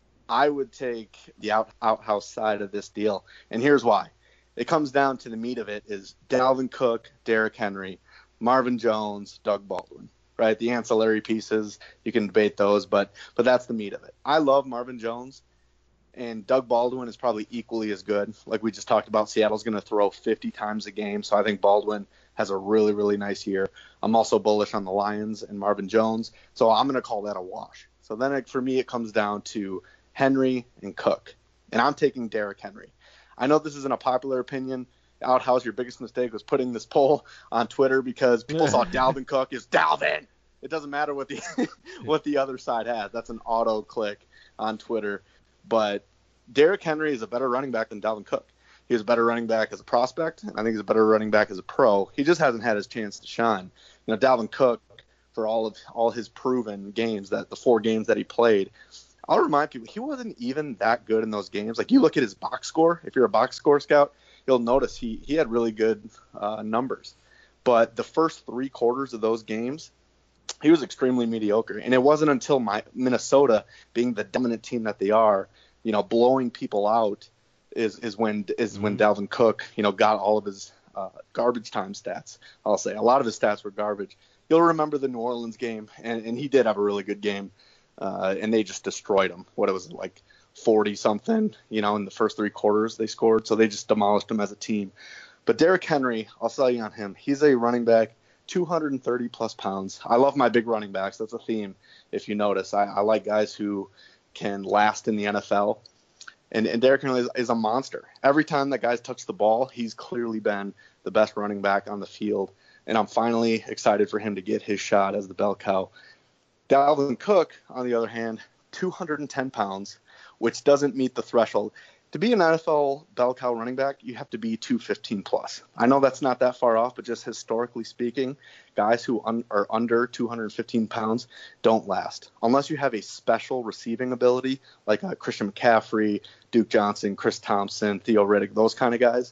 I would take the out outhouse side of this deal, and here's why. It comes down to the meat of it is Dalvin Cook, Derrick Henry, Marvin Jones, Doug Baldwin. Right, the ancillary pieces, you can debate those, but but that's the meat of it. I love Marvin Jones. And Doug Baldwin is probably equally as good. Like we just talked about, Seattle's going to throw fifty times a game. So I think Baldwin has a really, really nice year. I'm also bullish on the Lions and Marvin Jones. So I'm going to call that a wash. So then it, for me, it comes down to Henry and Cook. And I'm taking Derrick Henry. I know this isn't a popular opinion. Outhouse, your biggest mistake was putting this poll on Twitter because people saw Dalvin Cook is Dalvin. It doesn't matter what the what the other side has. That's an auto click on Twitter. But Derrick Henry is a better running back than Dalvin Cook. He was a better running back as a prospect. I think he's a better running back as a pro. He just hasn't had his chance to shine. You know, Dalvin Cook, for all of all his proven games, that the four games that he played, I'll remind people, he wasn't even that good in those games. Like, you look at his box score. If you're a box score scout, you'll notice he, he had really good uh, numbers. But the first three quarters of those games, he was extremely mediocre. And it wasn't until my Minnesota, being the dominant team that they are, you know, blowing people out, is is when is when Dalvin Cook, you know, got all of his uh, garbage time stats. I'll say a lot of his stats were garbage. You'll remember the New Orleans game, and, and he did have a really good game, uh, and they just destroyed him. What it was like forty something, you know, in the first three quarters they scored, so they just demolished him as a team. But Derrick Henry, I'll sell you on him. He's a running back, two hundred thirty plus pounds. I love my big running backs. That's a theme, if you notice. I, I like guys who can last in the N F L. And, and Derrick Henry is, is a monster. Every time that guy's touched the ball, he's clearly been the best running back on the field. And I'm finally excited for him to get his shot as the bell cow. Dalvin Cook, on the other hand, two hundred ten pounds, which doesn't meet the threshold. To be an N F L bell cow running back, you have to be two fifteen plus. I know that's not that far off, but just historically speaking, guys who un- are under two hundred fifteen pounds don't last. Unless you have a special receiving ability, like uh, Christian McCaffrey, Duke Johnson, Chris Thompson, Theo Riddick, those kind of guys.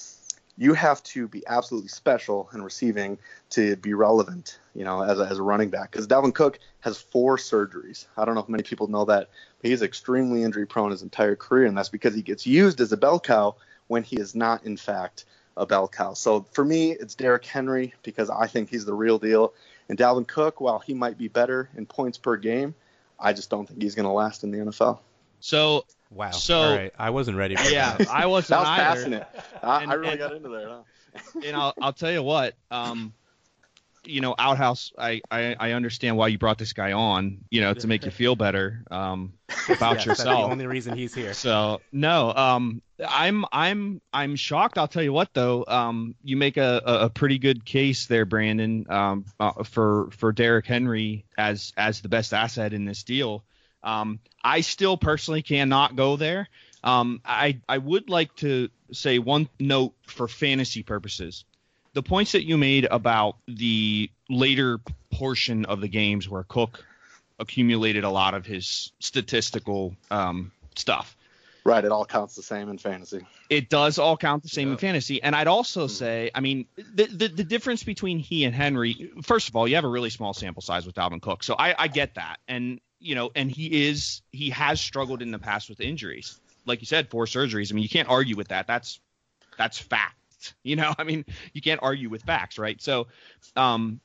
You have to be absolutely special in receiving to be relevant, you know, as a, as a running back. Because Dalvin Cook has four surgeries. I don't know if many people know that, but he's extremely injury prone his entire career, and that's because he gets used as a bell cow when he is not, in fact, a bell cow. So for me, it's Derrick Henry because I think he's the real deal. And Dalvin Cook, while he might be better in points per game, I just don't think he's going to last in the N F L. So wow. So all right, I wasn't ready for yeah, that. I wasn't that was either. passionate. I, And- I really and- got into there. Huh? And I'll I'll tell you what, um, you know, Outhouse, I, I I understand why you brought this guy on, you know, to make you feel better um, about Yes, yourself. That's the only reason he's here. So no, um, I'm I'm I'm shocked. I'll tell you what though, um, you make a, a, a pretty good case there, Brandon, um, uh, for for Derrick Henry as as the best asset in this deal. Um, I still personally cannot go there. Um, I I would like to say one note for fantasy purposes. The points that you made about the later portion of the games where Cook accumulated a lot of his statistical um, stuff. Right, it all counts the same in fantasy. It does all count the same Yeah. in fantasy. And I'd also say, I mean, the, the the difference between he and Henry, first of all, you have a really small sample size with Dalvin Cook. So I, I get that. And, you know, and he is, he has struggled in the past with injuries. Like you said, four surgeries. I mean, you can't argue with that. That's, that's fact. You know, I mean, you can't argue with facts, right? So, um,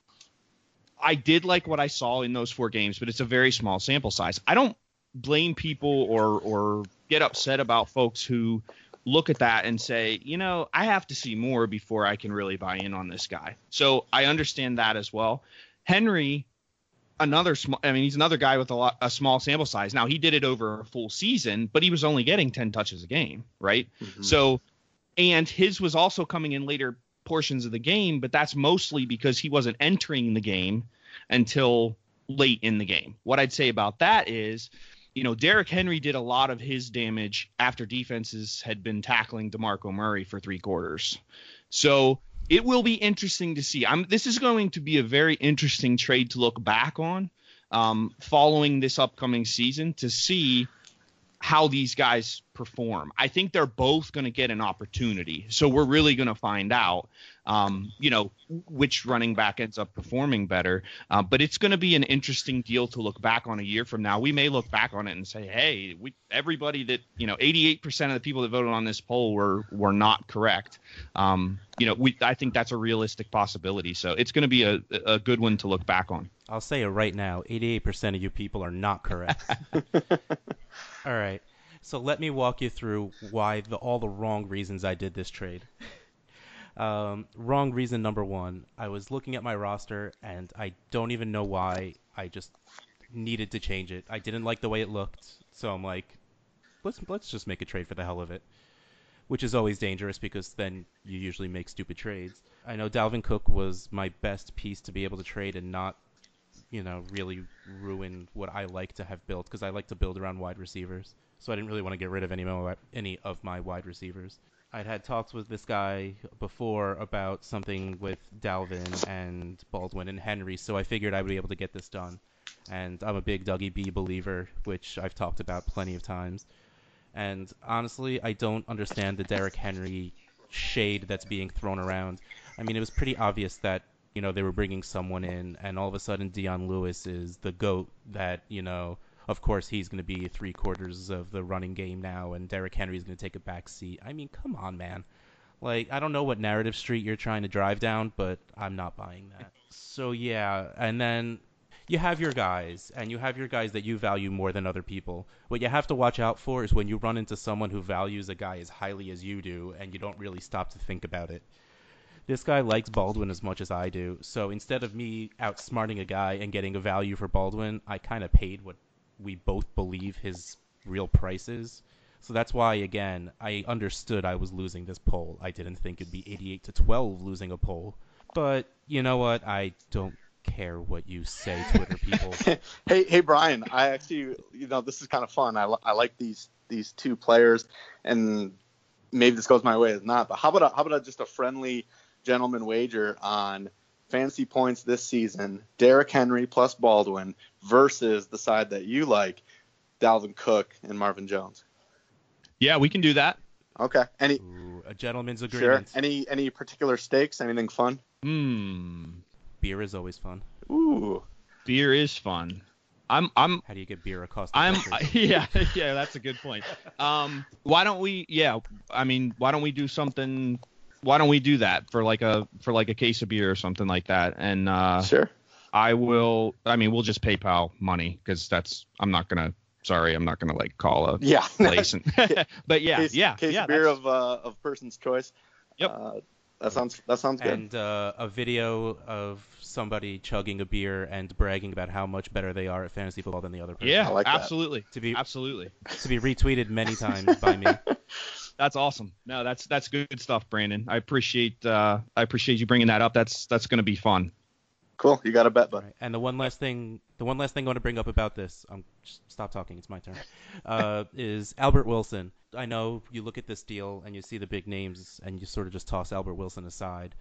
I did like what I saw in those four games, but it's a very small sample size. I don't blame people or or get upset about folks who look at that and say, you know, I have to see more before I can really buy in on this guy. So I understand that as well. Henry, another small, I mean, he's another guy with a lot, a small sample size. Now he did it over a full season, but he was only getting ten touches a game, right? Mm-hmm. So, and his was also coming in later portions of the game, but that's mostly because he wasn't entering the game until late in the game. What I'd say about that is, you know, Derrick Henry did a lot of his damage after defenses had been tackling DeMarco Murray for three quarters. So it will be interesting to see. I'm, this is going to be a very interesting trade to look back on um, following this upcoming season to see how these guys perform. I think they're both going to get an opportunity. So we're really going to find out, um, you know, which running back ends up performing better. Uh, but it's going to be an interesting deal to look back on a year from now. We may look back on it and say, hey, we, everybody that, you know, eighty-eight percent of the people that voted on this poll were, were not correct. Um, you know, we, I think that's a realistic possibility. So it's going to be a, a good one to look back on. I'll say it right now, eighty-eight percent of you people are not correct. All right. So let me walk you through why the, all the wrong reasons I did this trade. Um, wrong reason number one, I was looking at my roster and I don't even know why. I just needed to change it. I didn't like the way it looked, so I'm like, let's let's just make a trade for the hell of it, which is always dangerous because then you usually make stupid trades. I know Dalvin Cook was my best piece to be able to trade and not, you know, really ruin what I like to have built because I like to build around wide receivers. So I didn't really want to get rid of any of my, any of my wide receivers. I'd had talks with this guy before about something with Dalvin and Baldwin and Henry, so I figured I would be able to get this done. And I'm a big Dougie B believer, which I've talked about plenty of times. And honestly, I don't understand the Derrick Henry shade that's being thrown around. I mean, it was pretty obvious that, you know, they were bringing someone in, and all of a sudden Dion Lewis is the GOAT that, you know, of course he's going to be three quarters of the running game now, and Derrick Henry's going to take a back seat. I mean, come on, man. Like, I don't know what narrative street you're trying to drive down, but I'm not buying that. So, yeah, and then you have your guys, and you have your guys that you value more than other people. What you have to watch out for is when you run into someone who values a guy as highly as you do, and you don't really stop to think about it. This guy likes Baldwin as much as I do, so instead of me outsmarting a guy and getting a value for Baldwin, I kind of paid what we both believe his real price is. So that's why, again, I understood I was losing this poll. I didn't think it'd be eighty-eight to twelve losing a poll. But you know what? I don't care what you say, Twitter people. hey, hey, Brian. I actually, you know, this is kind of fun. I, li- I like these these two players, and maybe this goes my way or not. But how about a, how about a, just a friendly gentleman wager on fantasy points this season? Derrick Henry plus Baldwin versus the side that you like, Dalvin Cook and Marvin Jones. Yeah, we can do that. Okay. Any Ooh, a gentleman's sure. agreement. Any any particular stakes? Anything fun? Hmm. Beer is always fun. Ooh. Beer is fun. I'm I'm How do you get beer across I'm the yeah, yeah, that's a good point. Um why don't we yeah, I mean, why don't we do something why don't we do that for like a for like a case of beer or something like that? And uh, Sure. I will. I mean, we'll just PayPal money because that's. I'm not gonna. Sorry, I'm not gonna like call a Yeah. place. And, but yeah, case, yeah, case yeah. of beer that's- of uh, of person's choice. Yep. Uh, that sounds that sounds good. And uh, a video of somebody chugging a beer and bragging about how much better they are at fantasy football than the other person. yeah, I like that. absolutely. To be Absolutely. to be retweeted many times by me. That's awesome. No, that's that's good stuff, Brandon. I appreciate uh, I appreciate you bringing that up. That's that's gonna be fun. Cool. You got a bet, bud. Right. And the one last thing, the one last thing I want to bring up about this, um, just stop talking, it's my turn, uh, is Albert Wilson. I know you look at this deal and you see the big names and you sort of just toss Albert Wilson aside.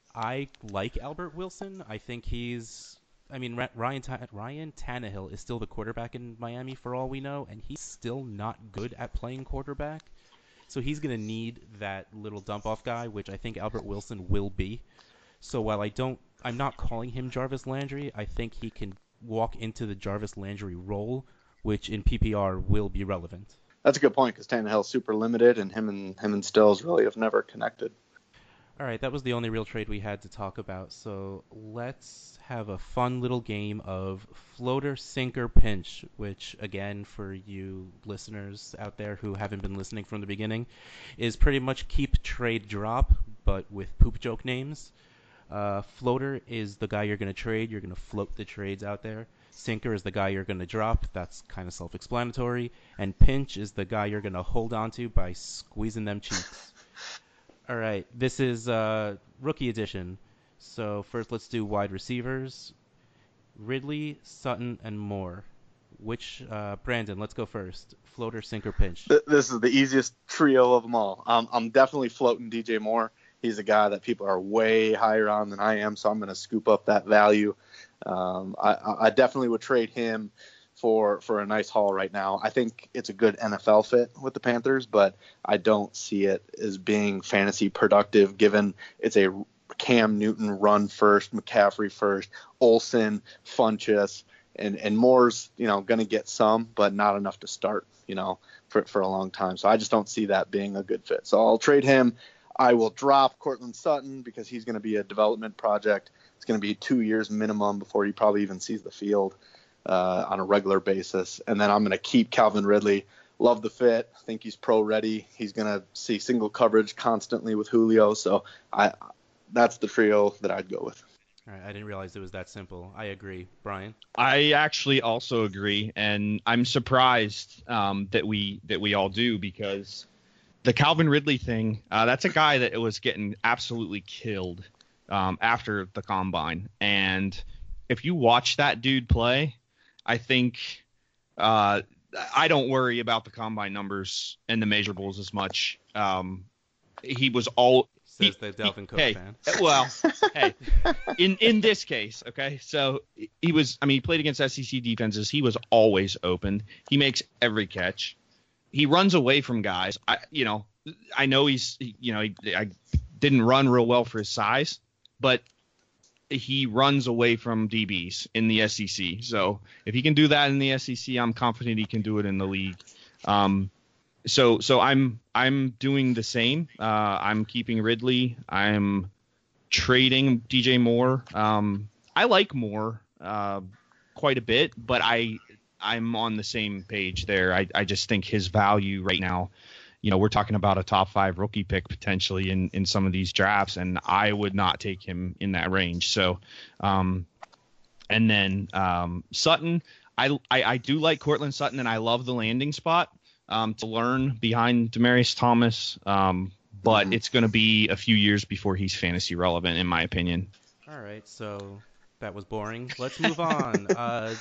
I like Albert Wilson. I think he's, I mean, Ra- Ryan Ta- Ryan Tannehill is still the quarterback in Miami for all we know, and he's still not good at playing quarterback. So he's going to need that little dump-off guy, which I think Albert Wilson will be. So while I don't, I'm not calling him Jarvis Landry, I think he can walk into the Jarvis Landry role, which in P P R will be relevant. That's a good point because Tannehill's super limited, and him and him and Stills really have never connected. All right, that was the only real trade we had to talk about. So let's have a fun little game of floater, sinker, pinch, which, again, for you listeners out there who haven't been listening from the beginning, is pretty much keep, trade, drop, but with poop joke names. Uh, floater is the guy you're going to trade. You're going to float the trades out there. Sinker is the guy you're going to drop. That's kind of self-explanatory. And pinch is the guy you're going to hold on to by squeezing them cheeks. All right, this is uh, rookie edition. So first, let's do wide receivers. Ridley, Sutton, and Moore. Which uh, Brandon? Let's go first. Floater, sinker, pinch. Th- This is the easiest trio of them all. Um, I'm definitely floating D J Moore. He's a guy that people are way higher on than I am, so I'm going to scoop up that value. Um, I, I definitely would trade him for for a nice haul right now. I think it's a good N F L fit with the Panthers, but I don't see it as being fantasy productive given it's a Cam Newton run first, McCaffrey first, Olsen, Funchess, and, and Moore's, you know, going to get some, but not enough to start, you know, for, for a long time. So I just don't see that being a good fit. So I'll trade him. I will drop Cortland Sutton because he's going to be a development project. It's going to be two years minimum before he probably even sees the field uh, on a regular basis. And then I'm going to keep Calvin Ridley. Love the fit. I think he's pro ready. He's going to see single coverage constantly with Julio. So I that's the trio that I'd go with. All right, I didn't realize it was that simple. I agree. Brian? I actually also agree, and I'm surprised um, that we that we all do because the Calvin Ridley thing, uh, that's a guy that was getting absolutely killed um, after the combine. And if you watch that dude play, I think uh, I don't worry about the combine numbers and the measurables as much. Um, he was all Says he, the Delvin Cook hey, fan. well, hey, in in this case, okay, so he was, I mean, he played against S E C defenses. He was always open. He makes every catch. He runs away from guys. I, you know, I know he's, you know, he, I didn't run real well for his size, but he runs away from D Bs in the S E C. So if he can do that in the S E C, I'm confident he can do it in the league. Um, so so I'm I'm doing the same. Uh, I'm keeping Ridley. I'm trading D J Moore. Um, I like Moore uh, quite a bit, but I. I'm on the same page there. I, I just think his value right now, you know, we're talking about a top five rookie pick potentially in, in some of these drafts, and I would not take him in that range. So, um, and then um, Sutton, I, I I do like Cortland Sutton, and I love the landing spot um, to learn behind Demaryius Thomas, um, but mm-hmm. it's going to be a few years before he's fantasy relevant, in my opinion. All right, so that was boring. Let's move on. uh,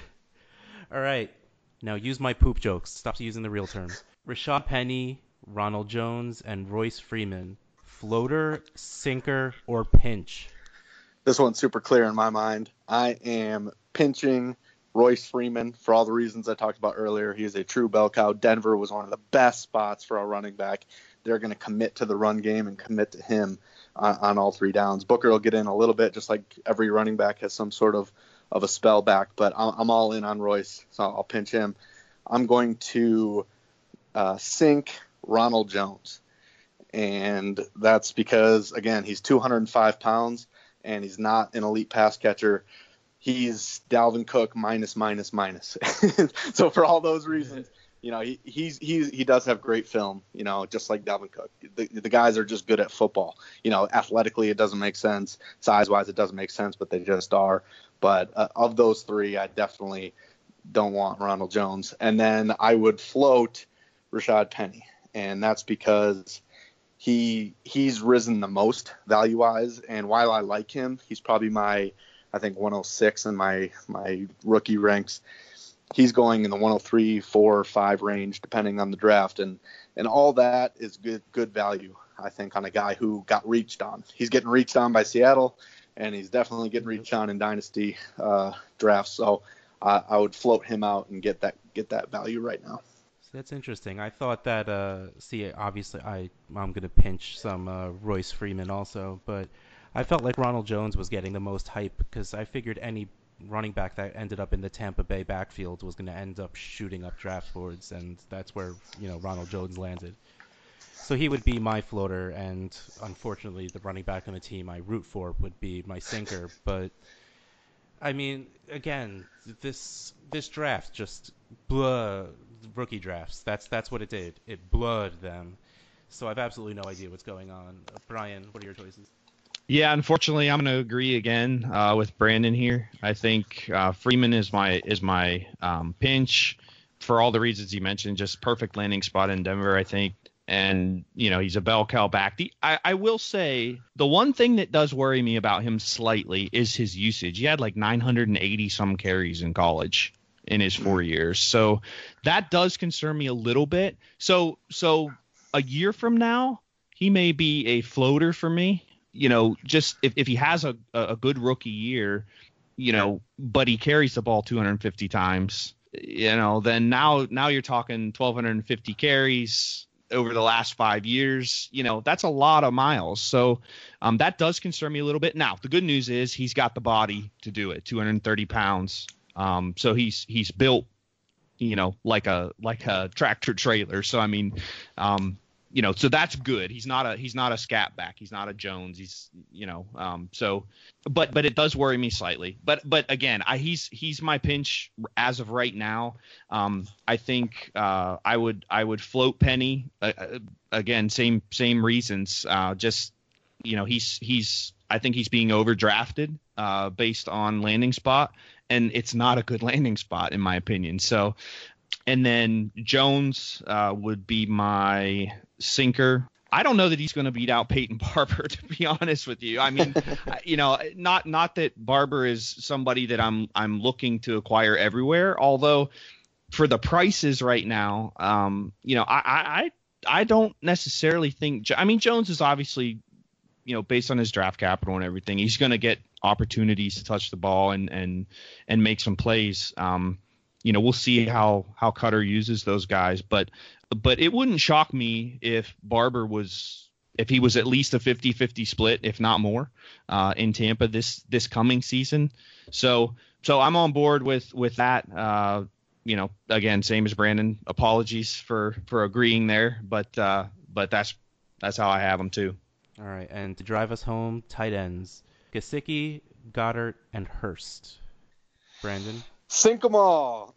All right. Now use my poop jokes. Stop using the real terms. Rashad Penny, Ronald Jones, and Royce Freeman. Floater, sinker, or pinch? This one's super clear in my mind. I am pinching Royce Freeman for all the reasons I talked about earlier. He is a true bell cow. Denver was one of the best spots for a running back. They're going to commit to the run game and commit to him on, on all three downs. Booker will get in a little bit, just like every running back has some sort of of a spell back, but I'm, I'm all in on Royce, so I'll pinch him. I'm going to uh, sink Ronald Jones. And that's because, again, he's two hundred five pounds and he's not an elite pass catcher. He's Dalvin Cook minus, minus, minus. So for all those reasons, you know, he he's, he's he does have great film, you know, just like Dalvin Cook. The, the guys are just good at football. You know, athletically, it doesn't make sense. Size-wise, it doesn't make sense, but they just are. But uh, of those three, I definitely don't want Ronald Jones. And then I would float Rashad Penny, and that's because he he's risen the most value-wise. And while I like him, he's probably my, I think, one oh six in my my rookie ranks. He's going in the one oh three, four, five range, depending on the draft, and and all that is good good value, I think, on a guy who got reached on. He's getting reached on by Seattle, and he's definitely getting reached on in dynasty uh, drafts. So uh, I would float him out and get that get that value right now. That's interesting. I thought that, uh, see, obviously I, I'm going to pinch some uh, Royce Freeman also, but I felt like Ronald Jones was getting the most hype because I figured any running back that ended up in the Tampa Bay backfield was going to end up shooting up draft boards, and that's where, you know, Ronald Jones landed. So he would be my floater, and unfortunately the running back on the team I root for would be my sinker. But, I mean, again, this this draft just blah. Rookie drafts. That's that's what it did. It blurred them. So I've absolutely no idea what's going on. Uh, Brian, what are your choices? Yeah, unfortunately, I'm going to agree again uh, with Brandon here. I think uh, Freeman is my is my um, pinch for all the reasons he mentioned. Just perfect landing spot in Denver, I think. And, you know, he's a bell cow back. The, I, I will say the one thing that does worry me about him slightly is his usage. He had like nine hundred eighty some carries in college in his four years. So that does concern me a little bit. So so a year from now, he may be a floater for me. You know, just if, if he has a, a good rookie year, you know, but he carries the ball two hundred fifty times, you know, then now now you're talking twelve fifty carries over the last five years. You know, that's a lot of miles. So um, that does concern me a little bit. Now, the good news is he's got the body to do it, two hundred thirty pounds. Um, so he's he's built, you know, like a like a tractor trailer. So I mean, um, you know, so that's good. He's not a he's not a scat back. He's not a Jones. He's you know, um, so but but it does worry me slightly. But but again, I he's he's my pinch as of right now. Um, I think uh, I would I would float Penny uh, again. Same same reasons. Uh, just you know, he's he's I think he's being overdrafted uh, based on landing spot. And it's not a good landing spot, in my opinion. So, and then Jones uh, would be my sinker. I don't know that he's going to beat out Peyton Barber, to be honest with you. I mean, you know, not not that Barber is somebody that I'm I'm looking to acquire everywhere. Although, for the prices right now, um, you know, I I I don't necessarily think. I mean, Jones is obviously, you know, based on his draft capital and everything, he's going to get opportunities to touch the ball and and and make some plays. Um, you know, we'll see how how Cutter uses those guys, but but it wouldn't shock me if Barber was if he was at least a fifty-fifty split, if not more, uh, in Tampa this this coming season. So so I'm on board with with that. Uh, you know, again, same as Brandon. Apologies for for agreeing there, but uh, but that's that's how I have them too. All right, and to drive us home, tight ends. Gesicki, Goddard, and Hurst. Brandon? Sink them all.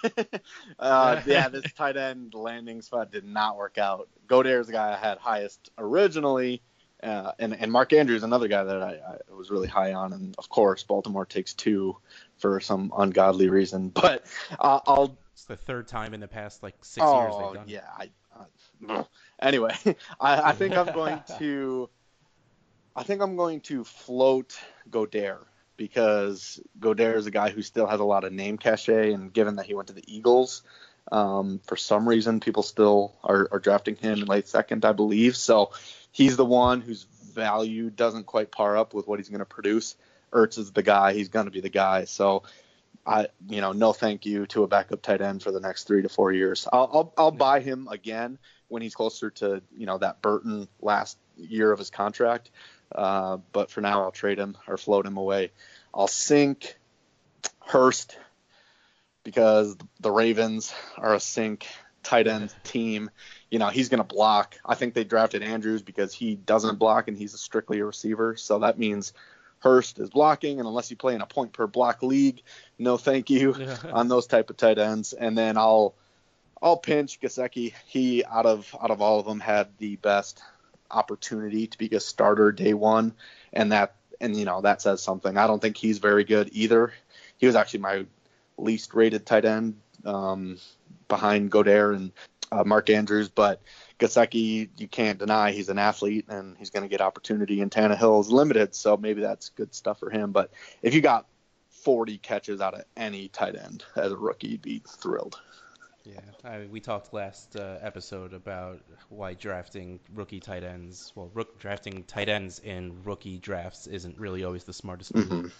uh, yeah, this tight end landing spot did not work out. Goddard's the guy I had highest originally, uh, and, and Mark Andrews, another guy that I, I was really high on. And, of course, Baltimore takes two for some ungodly reason. But uh, I'll... It's the third time in the past, like, six oh, years they've done yeah. it. I, uh, anyway, I, I think I'm going to... I think I'm going to float Goddard because Goddard is a guy who still has a lot of name cachet, and given that he went to the Eagles, um, for some reason people still are, are drafting him in late second, I believe. So he's the one whose value doesn't quite par up with what he's going to produce. Ertz is the guy; he's going to be the guy. So I, you know, no thank you to a backup tight end for the next three to four years. I'll I'll, I'll buy him again when he's closer to, you know, that Burton last year of his contract. Uh, but for now, I'll trade him or float him away. I'll sink Hurst because the Ravens are a sink tight end team. you know, he's going to block. I think they drafted Andrews because he doesn't block and he's strictly a receiver. So that means Hurst is blocking, and unless you play in a point per block league, no thank you on those type of tight ends. And then I'll I'll pinch Gesicki. He out of out of all of them had the best opportunity to be a starter day one, and that and you know that says something. I don't think he's very good either. He was actually my least rated tight end um, behind Goddard and uh, Mark Andrews, but Gesicki, you can't deny he's an athlete and he's going to get opportunity, and Tannehill is limited, so maybe that's good stuff for him. But if you got forty catches out of any tight end as a rookie, you'd be thrilled. Yeah, I, we talked last uh, episode about why drafting rookie tight ends, well, rook, drafting tight ends in rookie drafts isn't really always the smartest move. Mm-hmm.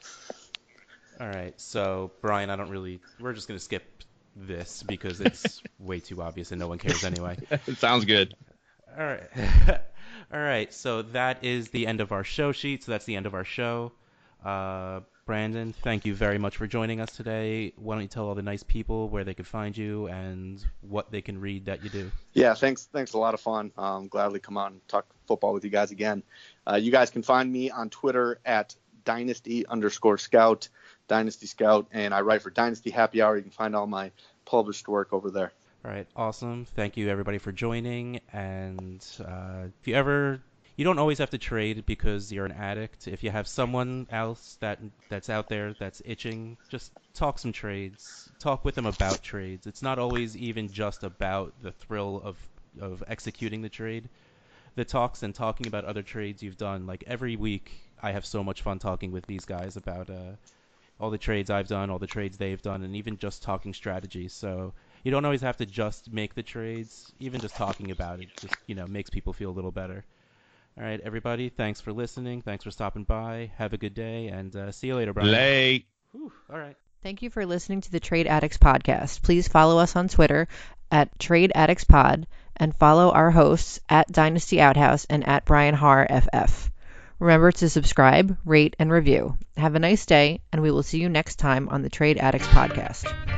All right, so Brian, I don't really, we're just going to skip this because it's way too obvious and no one cares anyway. It sounds good. All right. All right, so that is the end of our show sheet, so that's the end of our show. Uh, Brandon, thank you very much for joining us today. Why don't you tell all the nice people where they can find you and what they can read that you do? Yeah, thanks. Thanks, a lot of fun. Um, gladly come on and talk football with you guys again. Uh, you guys can find me on Twitter at dynasty underscore scout, Dynasty Scout, and I write for Dynasty Happy Hour. You can find all my published work over there. All right, awesome. Thank you, everybody, for joining. And uh, if you ever... You don't always have to trade because you're an addict. If you have someone else that that's out there that's itching, just talk some trades. Talk with them about trades. It's not always even just about the thrill of, of executing the trade. The talks and talking about other trades you've done. Like every week, I have so much fun talking with these guys about uh, all the trades I've done, all the trades they've done, and even just talking strategy. So you don't always have to just make the trades. Even just talking about it just, you know, makes people feel a little better. All right, everybody, thanks for listening. Thanks for stopping by. Have a good day, and uh, see you later, Brian. Late. Whew, all right. Thank you for listening to the Trade Addicts podcast. Please follow us on Twitter at Trade Addicts Pod and follow our hosts at Dynasty Outhouse and at Brian Har F F. Remember to subscribe, rate, and review. Have a nice day, and we will see you next time on the Trade Addicts podcast.